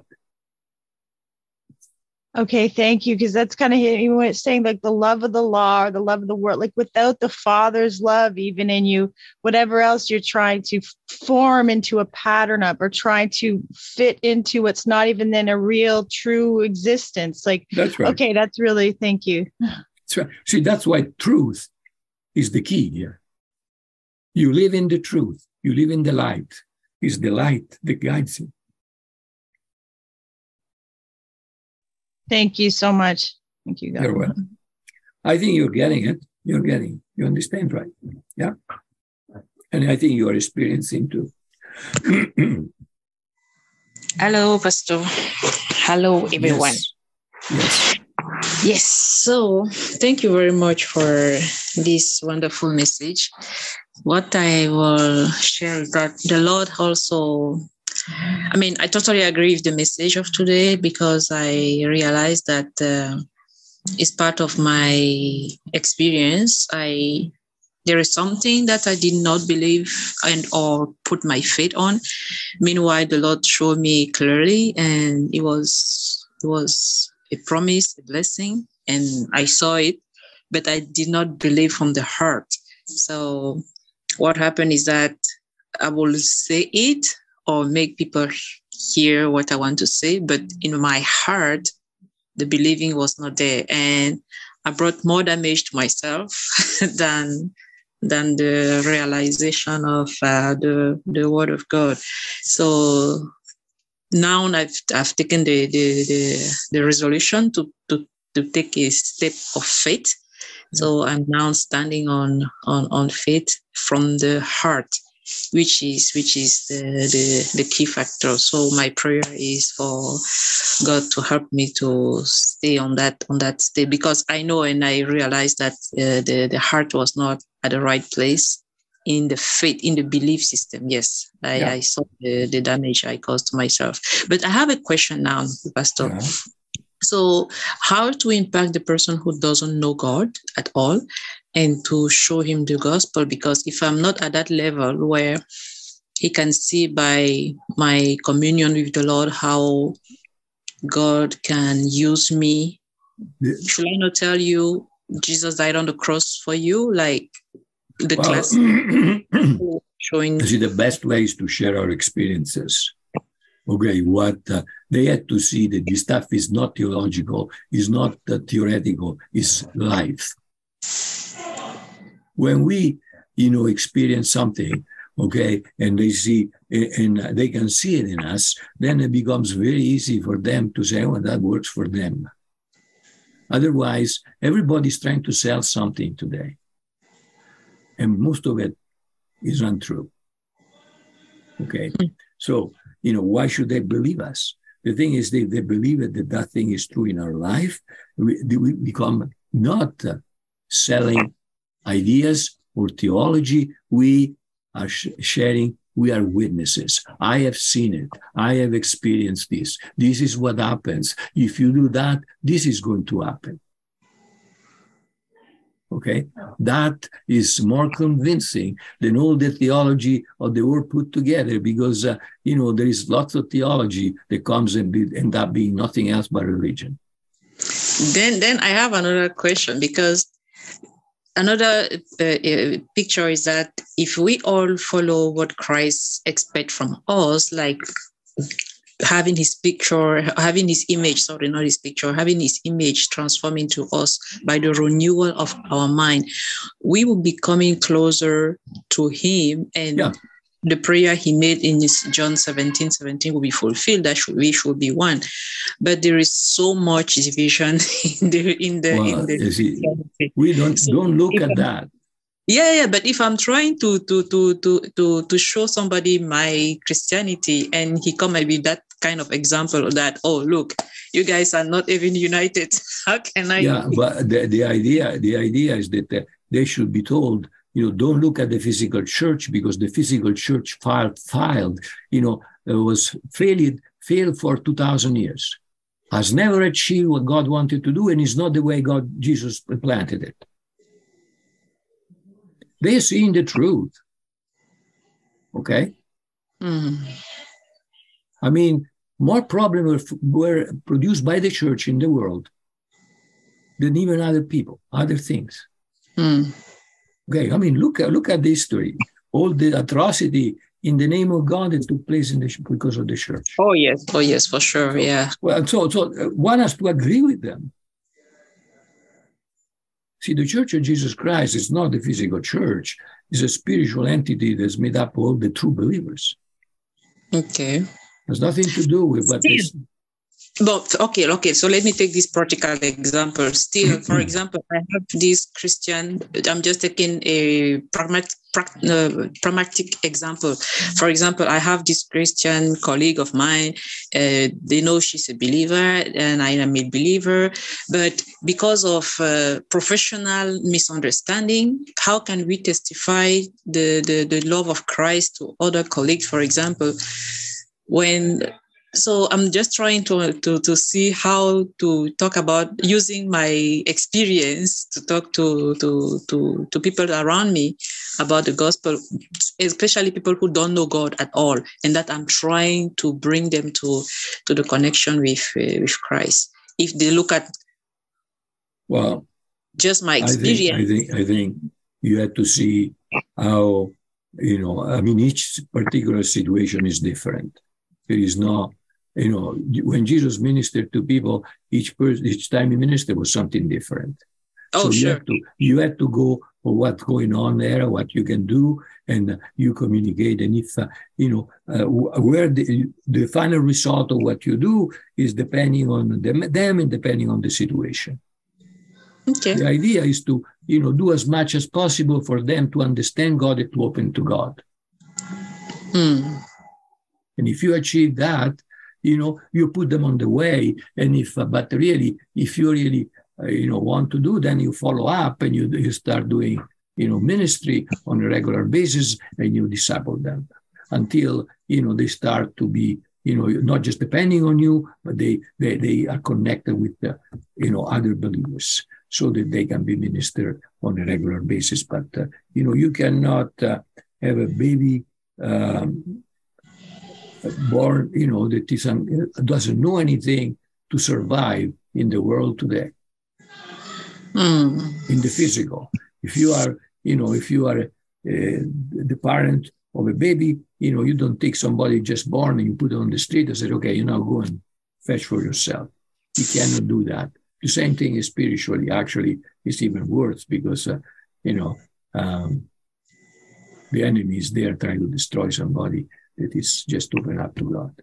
Okay, thank you. Because that's kind of even when it's saying like the love of the law or the love of the world, like without the Father's love, even in you, whatever else you're trying to form into a pattern of or trying to fit into what's not even then a real, true existence. Like, That's right. okay, that's really, thank you. That's right. See, that's why truth is the key here. You live in the truth. You live in the light. It's the light that guides you. Thank you so much. Thank you, God. You're welcome. I think you're getting it. You're getting it. You understand, right? Yeah. And I think you are experiencing too. Hello, Pastor. Hello, everyone. Yes. Yes. Yes, so thank you very much for this wonderful message. What I will share is that the Lord also, I mean, I totally agree with the message of today because I realized that uh, it's part of my experience. I there is something that I did not believe and or put my faith on. Meanwhile, the Lord showed me clearly, and it was it was a promise, a blessing, and I saw it, but I did not believe from the heart. So what happened is that I will say it or make people hear what I want to say, but in my heart, the believing was not there. And I brought more damage to myself than than the realization of uh, the, the word of God. So now I've I've taken the the the, the resolution to, to to take a step of faith. So I'm now standing on on on faith from the heart, which is which is the, the the key factor. So my prayer is for God to help me to stay on that on that state, because I know and I realize that uh, the the heart was not at the right place in the faith, in the belief system. Yes, I, yeah. I saw the, the damage I caused to myself. But I have a question now, Pastor. Yeah. So how to impact the person who doesn't know God at all and to show him the gospel, because if I'm not at that level where he can see by my communion with the Lord how God can use me, The- should I not tell you Jesus died on the cross for you? Like the well, class showing. you see, the best way is to share our experiences. Okay, what uh, they had to see that this stuff is not theological, is not uh, theoretical, is life. When we, you know, experience something, okay, and they see, and they can see it in us, then it becomes very easy for them to say, oh, that works for them. Otherwise, everybody's trying to sell something today. And most of it is untrue. Okay, so, you know, why should they believe us? The thing is, they, they believe it, that that thing is true in our life. We, we become not uh, selling ideas or theology. We are sh- sharing, we are witnesses. I have seen it. I have experienced this. This is what happens. If you do that, this is going to happen. Okay, that is more convincing than all the theology of the world put together, because, uh, you know, there is lots of theology that comes and be, end up being nothing else but religion. Then, then I have another question, because another uh, uh, picture is that if we all follow what Christ expects from us, like having his picture, having his image, sorry, not his picture, having his image transformed into us by the renewal of our mind, we will be coming closer to him, and yeah. The prayer he made in his John seventeen seventeen will be fulfilled, that should, we should be one. But there is so much division in the in the well, in the see, we don't so don't look at that. Yeah, yeah, but if I'm trying to to to to to to show somebody my Christianity, and he come with that kind of example that, oh, look, you guys are not even united. How can I? Yeah, but the, the idea the idea is that uh, they should be told, you know, don't look at the physical church, because the physical church filed, filed you know, uh, was failed, failed for two thousand years, has never achieved what God wanted to do, and is not the way God, Jesus planted it. They're seeing the truth. Okay? Mm. I mean, more problems were, were produced by the church in the world than even other people, other things. Mm. Okay, I mean, look at look at the history, all the atrocity in the name of God that took place in the because of the church. Oh yes, oh yes, for sure, so, yeah. Well, so so one has to agree with them. See, the Church of Jesus Christ is not the physical church; it's a spiritual entity that's made up of all the true believers. Okay, it has nothing to do with what Still. is. But okay, okay. So let me take this practical example. Still, for example, I have this Christian. I'm just taking a pragmatic, uh, pragmatic example. For example, I have this Christian colleague of mine. Uh, they know she's a believer, and I am a believer. But because of uh, professional misunderstanding, how can we testify the, the the love of Christ to other colleagues? For example, when. So I'm just trying to, to, to see how to talk about using my experience to talk to, to, to, to people around me about the gospel, especially people who don't know God at all, and that I'm trying to bring them to, to the connection with, uh, with Christ. If they look at well, just my experience. I think, I think, I think you have to see how, you know, I mean, each particular situation is different. There is no, you know, when Jesus ministered to people, each person, each time he ministered was something different. Oh, so you sure. have to, you have to go for what's going on there, what you can do, and you communicate. And if, uh, you know, uh, where the, the final result of what you do is depending on them, them and depending on the situation. Okay. The idea is to, you know, do as much as possible for them to understand God and to open to God. Hmm. And if you achieve that, you know, you put them on the way. And if, uh, but really, if you really, uh, you know, want to do, then you follow up and you, you start doing, you know, ministry on a regular basis, and you disciple them until, you know, they start to be, you know, not just depending on you, but they they, they are connected with, the, you know, other believers. so that they can be ministered on a regular basis. But, uh, you know, you cannot uh, have a baby um, born, you know, that is un- doesn't know anything to survive in the world today, Mm. in the physical. If you are, you know, if you are uh, the parent of a baby, you know, you don't take somebody just born and you put it on the street and say, okay, you now go and fetch for yourself. You cannot do that. The same thing is spiritually. Actually, it's even worse because, uh, you know, um, the enemy is there trying to destroy somebody that is just open up to God.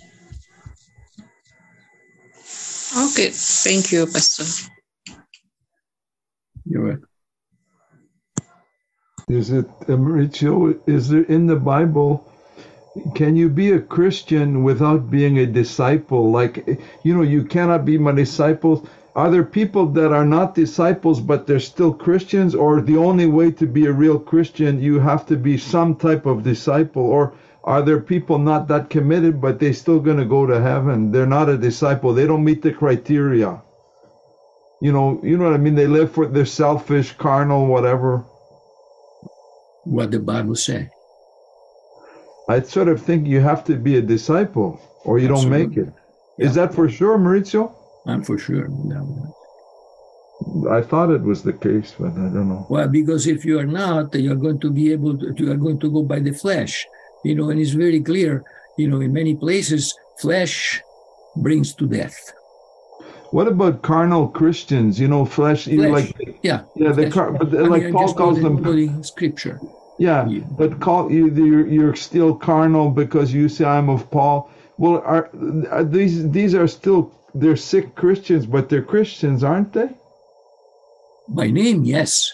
Okay, thank you, Pastor. You're right. Is it, uh, Mauricio, is there in the Bible, can you be a Christian without being a disciple? Like, you know, you cannot be my disciples. Are there people that are not disciples, but they're still Christians? Or the only way to be a real Christian, you have to be some type of disciple? Or are there people not that committed, but they're still going to go to heaven? They're not a disciple. They don't meet the criteria. You know, you know what I mean? They live for, they're selfish, carnal, whatever. What the Bible says. I sort of think you have to be a disciple or you Absolutely. don't make it. Is Yeah. that for sure, Mauricio? I'm for sure. No. I thought it was the case, but I don't know. Well, because if you are not, you're going to be able to, you are going to go by the flesh, you know, and it's very clear, you know, in many places, flesh brings to death. What about carnal Christians? You know, flesh, you Flesh. like, Yeah. yeah, the flesh. car, but I mean, like I'm Paul just calls quoting- them, quoting scripture. yeah, Yeah. but call you, you're, you're still carnal because you say I'm of Paul. Well, are, are these, these are still, they're sick Christians, but they're Christians, aren't they? By name, yes.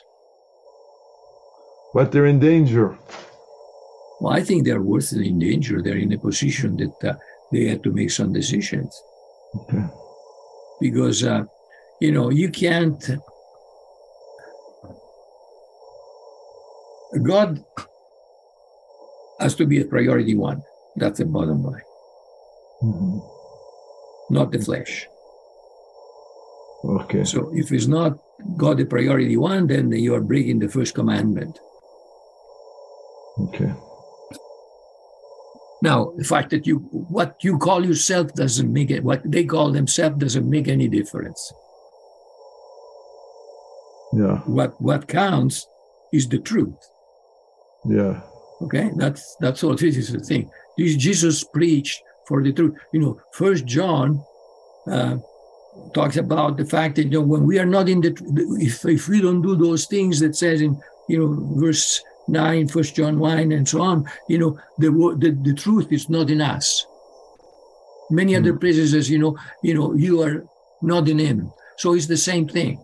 But they're in danger. Well, I think they're worse than in danger. They're in a position that uh, they had to make some decisions. Okay. Because, uh, you know, you can't, God has to be a priority one. That's the bottom line, Mhm. not the flesh. Okay. So if it's not God the priority one, then you are breaking the first commandment. Okay. Now, the fact that you, what you call yourself doesn't make it, what they call themselves doesn't make any difference. Yeah. What, what counts is the truth. Yeah. Okay, that's that's all. This is the thing. This Jesus preached for the truth. You know, First John uh, talks about the fact that, you know, when we are not in the, if if we don't do those things that says in, you know, verse nine, First John one, and so on, you know, the the, the truth is not in us. Many Hmm. other places says, you know, you know, you are not in Him. So it's the same thing.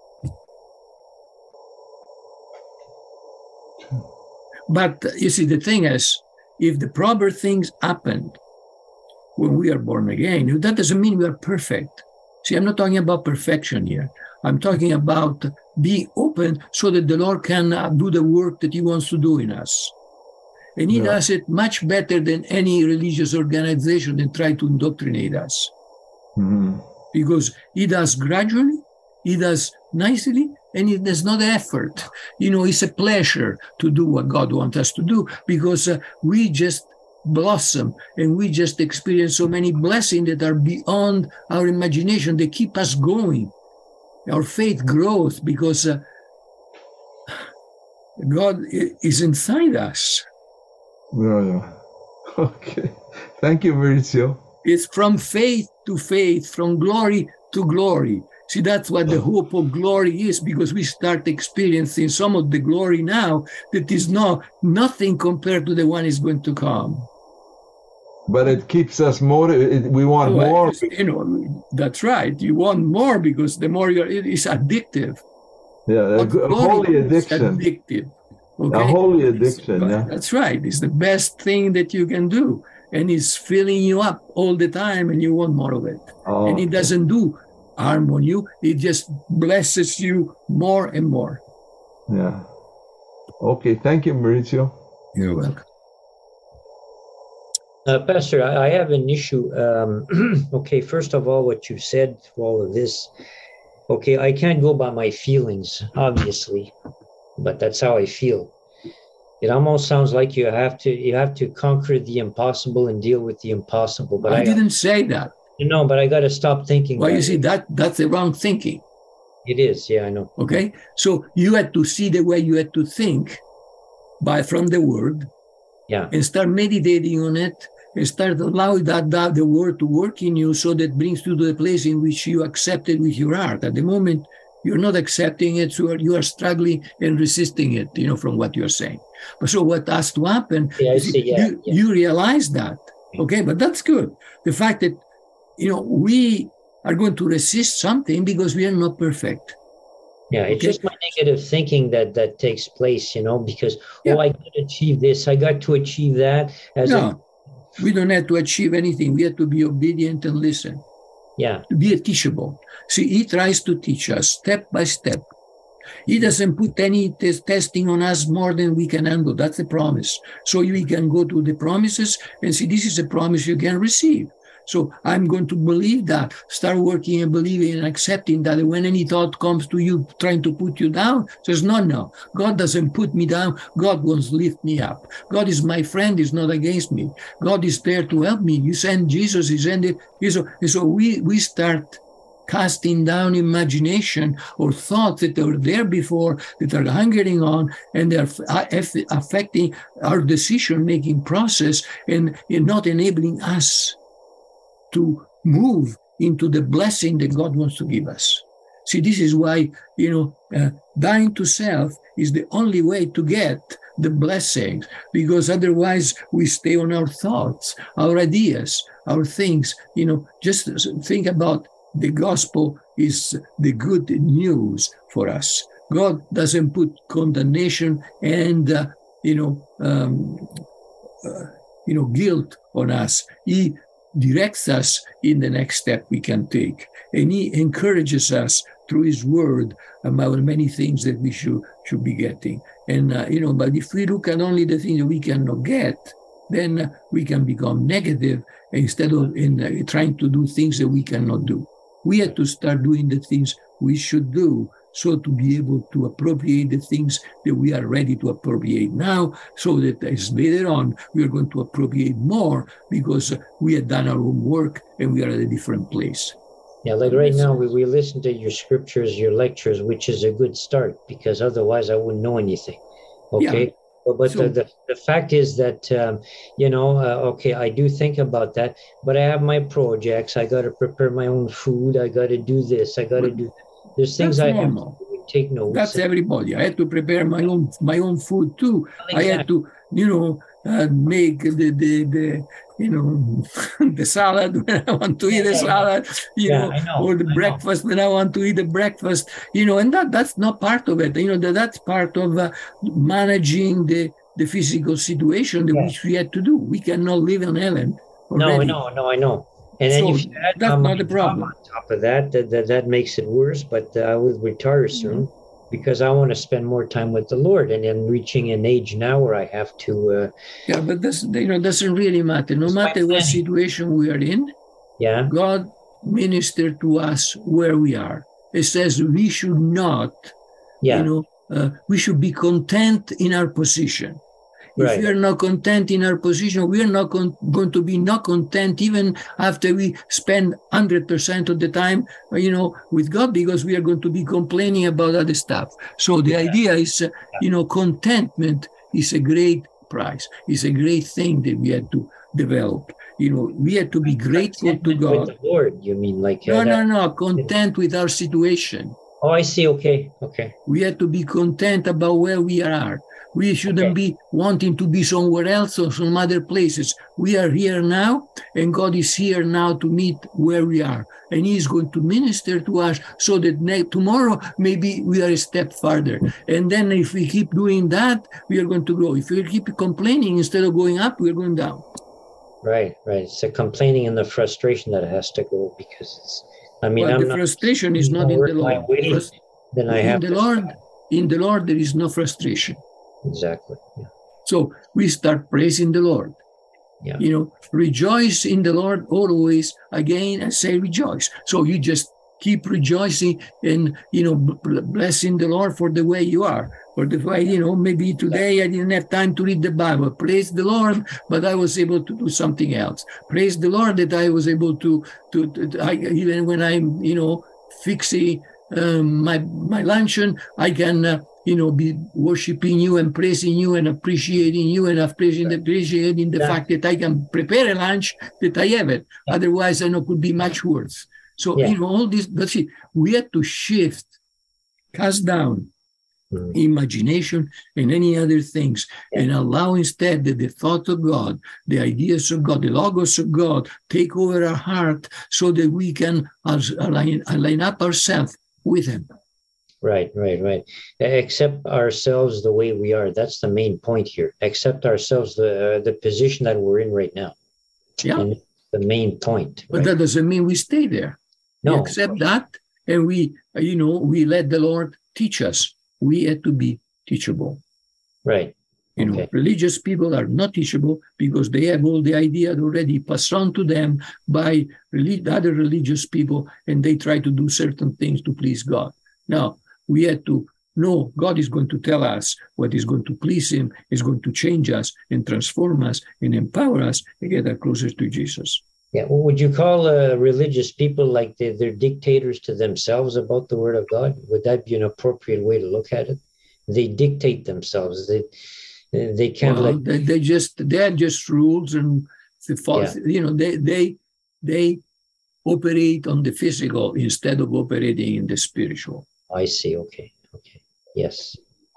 But you see, the thing is, if the proper things happened when we are born again, that doesn't mean we are perfect. See, I'm not talking about perfection here. I'm talking about being open so that the Lord can uh, do the work that He wants to do in us. And He Yeah. does it much better than any religious organization that try to indoctrinate us. Mhm. Because He does gradually, He does nicely, and it there's not effort. You know, it's a pleasure to do what God wants us to do because uh, we just blossom and we just experience so many blessings that are beyond our imagination. They keep us going. Our faith grows because uh, God i- is inside us. Yeah, yeah. Okay. Thank you, Mauricio. It's from faith to faith, from glory to glory. See, that's what the hope of glory is, because we start experiencing some of the glory now that is not nothing compared to the one is going to come. But it keeps us motivated. We want Oh, I more. just- you know, that's right. You want more because the more you're, it is addictive. Yeah, a, What g- a glory holy is addiction. Addictive. A Okay? holy It's- addiction, yeah. That's right. It's the best thing that you can do. And it's filling you up all the time and you want more of it. Oh, And it okay. doesn't do harm on you. It just blesses you more and more. Yeah. Okay, thank you, Mauricio. You're welcome. Uh, Pastor, I, I have an issue. Um, okay, first of all, what you said, all of this. okay, I can't go by my feelings, obviously, but that's how I feel. It almost sounds like you have to you have to conquer the impossible and deal with the impossible. But I, I didn't say that. No, but I got to stop thinking. Well, that you see, way. that that's the wrong thinking. It is, yeah, I know. Okay, so you had to see the way you had to think by from the word, yeah, and start meditating on it, and start allowing that, that the word to work in you, so that brings you to the place in which you accept it with your heart. At the moment, you're not accepting it, so you are struggling and resisting it, you know, from what you're saying. But so what has to happen? Yeah, I is see, yeah, you, yeah. you realize that, okay, but that's good. The fact that, you know, we are going to resist something because we are not perfect. Yeah, it's okay? just my negative thinking that that takes place, you know, because, Yeah. oh, I got to achieve this, I got to achieve that. As No, a, we don't have to achieve anything. We have to be obedient and listen. yeah, To be teachable. See, he tries to teach us step by step. He doesn't put any test testing on us more than we can handle. That's the promise. So we can go to the promises and see, this is a promise you can receive. So I'm going to believe that, start working and believing and accepting that when any thought comes to you trying to put you down, says, no, no, God doesn't put me down. God wants to lift me up. God is my friend, is not against me. God is there to help me. You send Jesus, he sent it. So, so we, we start casting down imagination or thoughts that were there before, that are hanging on, and they're affecting our decision-making process and, and not enabling us to move into the blessing that God wants to give us. See, this is why, you know, uh, dying to self is the only way to get the blessings, because otherwise we stay on our thoughts, our ideas, our things. You know, just think about the gospel is the good news for us. God doesn't put condemnation and, uh, you know, um, uh, you know, guilt on us. He directs us in the next step we can take. And he encourages us through his word about many things that we should, should be getting. And, uh, you know, but if we look at only the things that we cannot get, then uh, we can become negative instead of in, uh, trying to do things that we cannot do. We have to start doing the things we should do, so to be able to appropriate the things that we are ready to appropriate now, so that as later on we are going to appropriate more because we have done our own work and we are at a different place. Yeah, like right now we, we listen to your scriptures, your lectures, which is a good start, because otherwise I wouldn't know anything. Okay. Yeah. But, but so, the, the, the fact is that, um, you know, uh, okay, I do think about that, but I have my projects. I got to prepare my own food. I got to do this. I got to do that. There's things I have to take notes. That's everybody. I had to prepare my own my own food too. Exactly. I had to, you know, uh, make the, the, the you know, the salad when I want to eat yeah, a salad, you yeah, know, know, or the I breakfast know. when I want to eat the breakfast, you know, and that that's not part of it. You know, that that's part of uh, managing the, the physical situation that yeah. which we had to do. We cannot live in heaven already. No, no, no, I know. And so then if you add that's um, not a problem. On top of that, that, that, that makes it worse, but uh, I will retire soon. Mm-hmm. Because I want to spend more time with the Lord, and I'm reaching an age now where I have to. Uh, yeah, but this, you know, doesn't really matter. No matter what situation we are in, yeah, God ministered to us where we are. It says we should not, yeah. you know, uh, we should be content in our position. Right. If we are not content in our position, we are not con- going to be not content even after we spend one hundred percent of the time, you know, with God, because we are going to be complaining about other stuff. So the yeah. idea is, uh, you know, contentment is a great prize. It's a great thing that we had to develop. You know, we had to be grateful to God. With the Lord, you mean like? No, uh, no, no, content with our situation. Oh, I see. Okay, okay. We had to be content about where we are. We shouldn't okay. be wanting to be somewhere else or some other places. We are here now, and God is here now to meet where we are. And he is going to minister to us so that ne- tomorrow maybe we are a step further. And then if we keep doing that, we are going to grow. If we keep complaining instead of going up, we are going down. Right, right. It's the complaining and the frustration that has to go, because it's, I mean, but I'm the not, frustration is not in the Lord. Way, then I in have the to Lord, stop. in the Lord, there is no frustration. Exactly. Yeah. So we start praising the Lord. Yeah. You know, rejoice in the Lord always. Again, I say rejoice. So you just keep rejoicing and, you know, blessing the Lord for the way you are. For the way, you know, maybe today I didn't have time to read the Bible. Praise the Lord, but I was able to do something else. Praise the Lord that I was able to, to, to I, even when I'm, you know, fixing um, my my luncheon, I can, uh, you know, be worshiping you and praising you and appreciating you and appreciating, appreciating the fact that I can prepare a lunch that I have it. Otherwise, I know could be much worse. So, yeah. you know, all this, that's it. We have to shift, cast down imagination and any other things, and allow instead that the thought of God, the ideas of God, the logos of God take over our heart so that we can align, align up ourselves with Him. Right, right, right. Accept ourselves the way we are. That's the main point here. Accept ourselves, the uh, the position that we're in right now. Yeah. And the main point. But right? that doesn't mean we stay there. No. We accept that, and we, you know, we let the Lord teach us. We have to be teachable. Right. You okay. know, religious people are not teachable because they have all the ideas already passed on to them by relig- other religious people, and they try to do certain things to please God. Now, we have to know God is going to tell us what is going to please Him, is going to change us and transform us and empower us and get us closer to Jesus. Yeah, well, would you call uh, religious people like they're, they're dictators to themselves about the Word of God? Would that be an appropriate way to look at it? They dictate themselves. They they can't well, let. They, they just they are just rules and false, Yeah. you know they they they operate on the physical instead of operating in the spiritual. I see. Okay. Okay. Yes.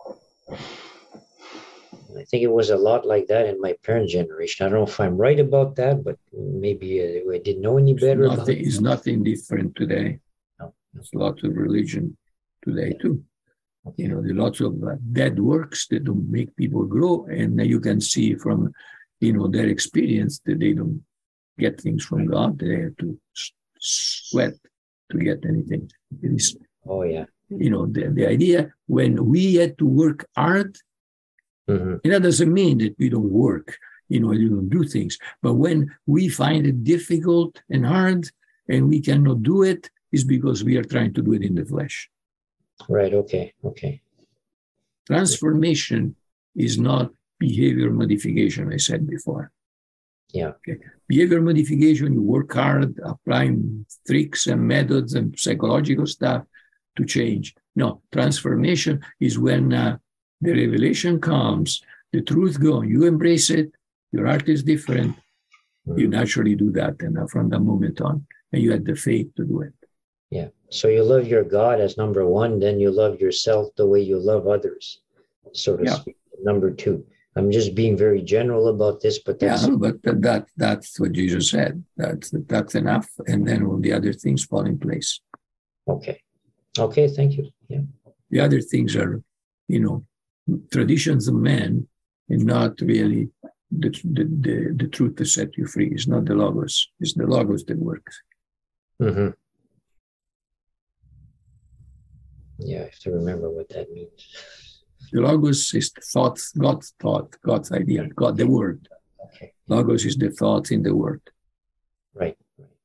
I think it was a lot like that in my parents' generation. I don't know if I'm right about that, but maybe uh, I didn't know any better. It's nothing, it's nothing different today. No, no. There's lots of religion today Yeah. too. Okay. You know, there are lots of uh, dead works that don't make people grow, and you can see from, you know, their experience that they don't get things from God. They have to sweat to get anything. It is, oh yeah. You know, the, the idea when we had to work hard. Mm-hmm. And that doesn't mean that we don't work, you know, you don't do things. But when we find it difficult and hard and we cannot do it, is because we are trying to do it in the flesh. Right. Okay. Okay. Transformation is not behavior modification, I said before. Yeah. Okay. Behavior modification, you work hard, applying tricks and methods and psychological stuff to change. No, transformation is when uh, the revelation comes, the truth goes, you embrace it, your heart is different, mm-hmm. you naturally do that, and uh, from that moment on, and you have the faith to do it. Yeah. So you love your God as number one, then you love yourself the way you love others, so to yeah. speak. Number two. I'm just being very general about this, but that's yeah, but that that's what Jesus said. That's that's enough, and then all the other things fall in place. Okay. Okay. Thank you. Yeah. The other things are, you know, traditions of men, and not really the, the, the, the truth that set you free. It's not the logos. It's the logos that works. Mm-hmm. Yeah, I have to remember what that means. The logos is the thought, God's thought, God's idea, God, the word. Okay. Logos is the thought in the word. Right.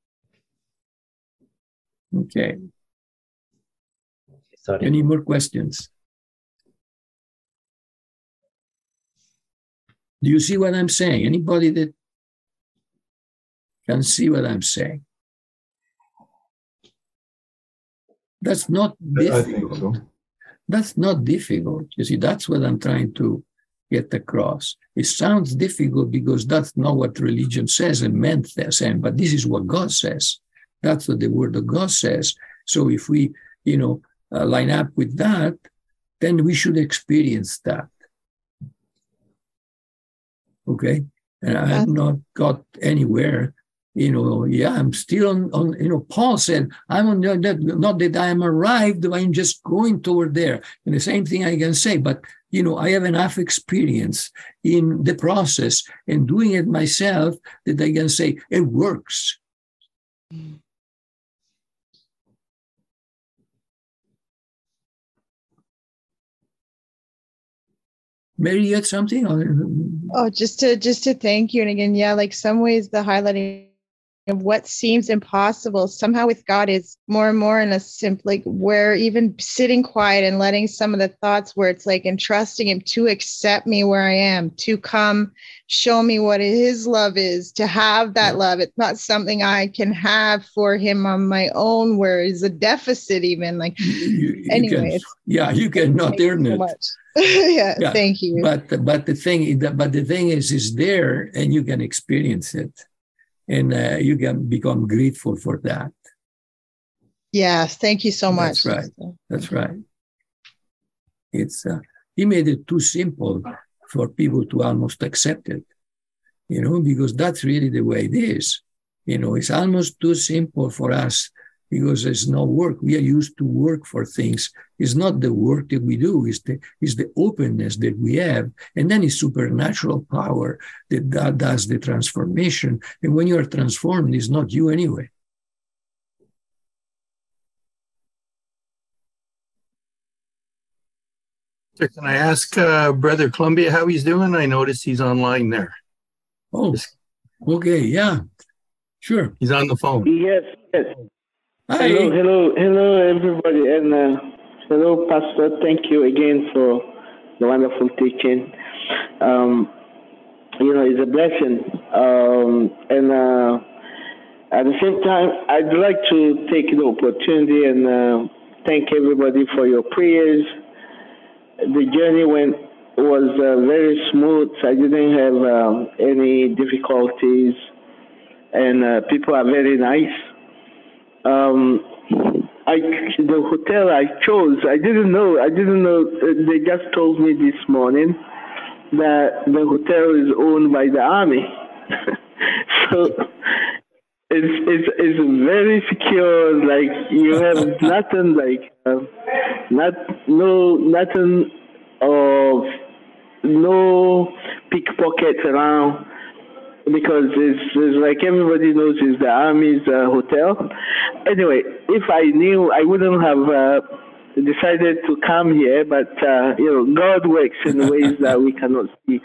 Okay. okay Any more questions? Do you see what I'm saying? Anybody that can see what I'm saying? That's not difficult. I think so. That's not difficult. You see, that's what I'm trying to get across. It sounds difficult because that's not what religion says and men say, but this is what God says. That's what the Word of God says. So if we, you know, uh, line up with that, then we should experience that. Okay? And I have not got anywhere. You know, yeah, I'm still on, on, you know, Paul said, I'm on that, not that I am arrived, I'm just going toward there. And the same thing I can say, but, you know, I have enough experience in the process and doing it myself that I can say it works. Mary, you had something? Oh, just to just to thank you. And again, yeah, like some ways the highlighting of what seems impossible somehow with God is more and more in a simple, like where even sitting quiet and letting some of the thoughts where it's like, and trusting him to accept me where I am, to come show me what his love is, to have that love. It's not something I can have for him on my own, where is a deficit even like, you, you anyway. can, yeah, you cannot earn so it. Much. yeah, yeah, thank you. But, but the thing, but the thing is, is there and you can experience it. And uh, you can become grateful for that. Yes, thank you so much. That's right. That's right. It's uh, he made it too simple for people to almost accept it, you know, because that's really the way it is. You know, it's almost too simple for us because there's no work. We are used to work for things. It's not the work that we do, it's the, it's the openness that we have. And then it's supernatural power that, that does the transformation. And when you are transformed, it's not you anyway. Can I ask uh, Brother Columbia how he's doing? I noticed he's online there. Oh, okay, yeah, sure. He's on the phone. Yes, yes. Hi. Hello, hello, hello, everybody, and uh, hello, Pastor. Thank you again for the wonderful teaching. Um, you know, it's a blessing, um, and uh, at the same time, I'd like to take the opportunity and uh, thank everybody for your prayers. The journey went was uh, very smooth. I didn't have um, any difficulties, and uh, people are very nice. Um, I the hotel I chose, I didn't know. I didn't know. They just told me this morning that the hotel is owned by the army. So it's it's it's very secure. Like you have nothing like uh, not no nothing of no pickpockets around. Because it's, it's like everybody knows it's the Army's uh, hotel. Anyway, if I knew, I wouldn't have uh, decided to come here, but, uh, you know, God works in ways that we cannot see.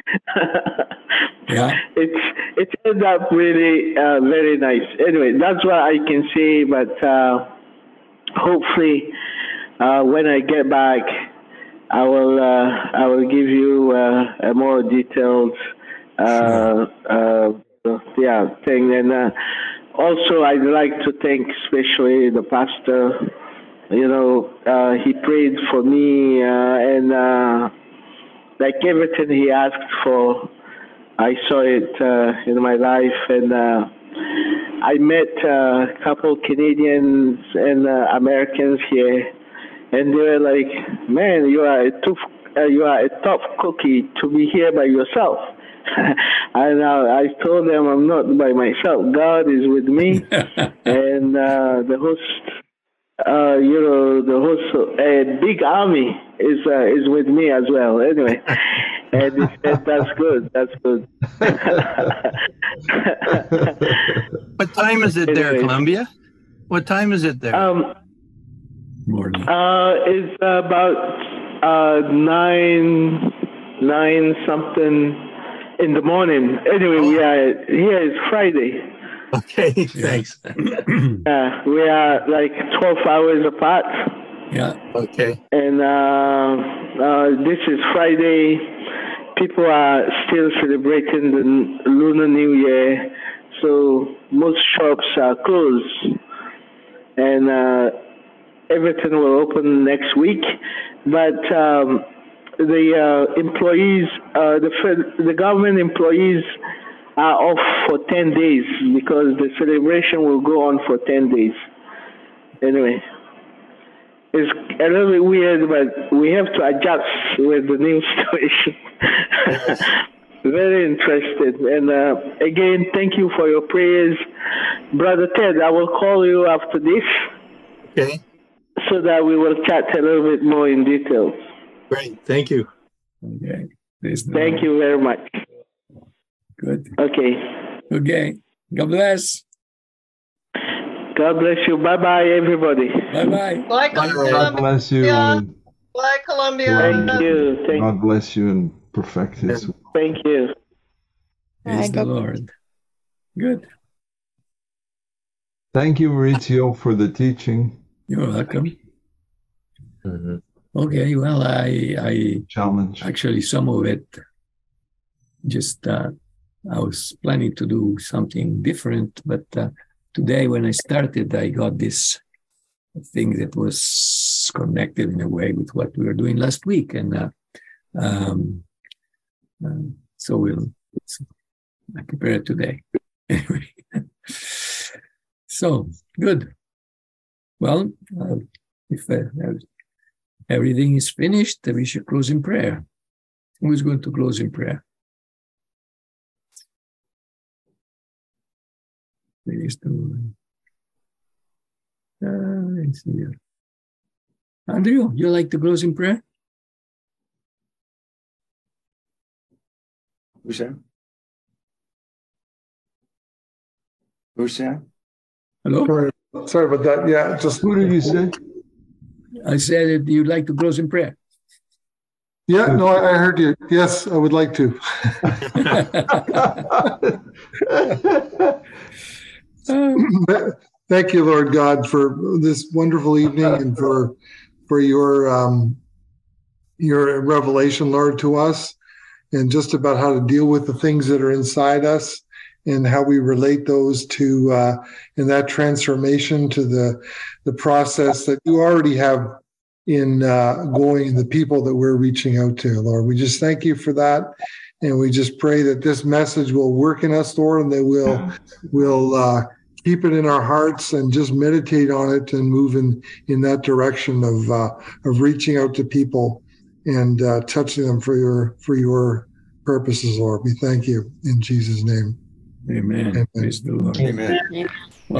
Yeah. It's, it ended up really uh, very nice. Anyway, that's what I can say, but uh, hopefully uh, when I get back, I will, uh, I will give you uh, a more detailed Uh, uh, yeah, thing. And uh, also, I'd like to thank especially the pastor. You know, uh, he prayed for me, uh, and uh, like everything he asked for, I saw it uh, in my life. And uh, I met uh, a couple Canadians and uh, Americans here, and they were like, "Man, you are a tough, uh, you are a tough cookie to be here by yourself." And uh, I told them I'm not by myself. God is with me, and uh, the host, uh, you know, the host, a big army is uh, is with me as well. Anyway, and he said, "That's good. That's good." What time is it there, Anyway. Columbia? What time is it there? Um, Morning. uh, it's about uh nine, nine something. In the morning. Anyway, we are here is Friday. Okay, thanks. Uh, we are like twelve hours apart. Yeah. Okay. And uh, uh, this is Friday. People are still celebrating the Lunar New Year, so most shops are closed. And uh, everything will open next week. But um, the uh, employees, uh, the the government employees are off for ten days because the celebration will go on for ten days. Anyway, it's a little bit weird, but we have to adjust with the new situation. Very interested. And uh, again, thank you for your prayers. Brother Ted, I will call you after this. Okay. So that we will chat a little bit more in detail. Great. Thank you. Okay. Thank you very much. Good. Okay. Okay. God bless. God bless you. Bye bye, everybody. Bye bye. Bye, God Columbia. bless you. Bye, Columbia. Thank you. Thank, God bless you and perfect His. thank you. Praise Bye. the Lord. Good. Thank you, Maurizio, for the teaching. You're welcome. Mhm. Okay, well, I, I Challenge. actually some of it just uh, I was planning to do something different, but uh, today when I started, I got this thing that was connected in a way with what we were doing last week, and uh, um, uh, so we'll I prepare it today. Anyway, so good. Well, uh, if uh, everything is finished, we should close in prayer. Who is going to close in prayer? Please do. Uh, let's see here. Andrew, you like to close in prayer? Who's that? Who's that? Hello? Sorry, sorry about that. Yeah, just Who did you say? I said that you'd like to close in prayer. yeah. No, I, I heard you. Yes, I would like to. Thank you, Lord God, for this wonderful evening and for for your um, your revelation, Lord, to us, and just about how to deal with the things that are inside us and how we relate those to uh, in that transformation to the the process that you already have in uh, going, the people that we're reaching out to, Lord. We just thank you for that. And we just pray that this message will work in us, Lord, and that we'll, we'll uh, keep it in our hearts and just meditate on it and move in, in that direction of uh, of reaching out to people and uh, touching them for your for your purposes, Lord. We thank you in Jesus' name. Amen. Amen. Praise the Lord. Amen.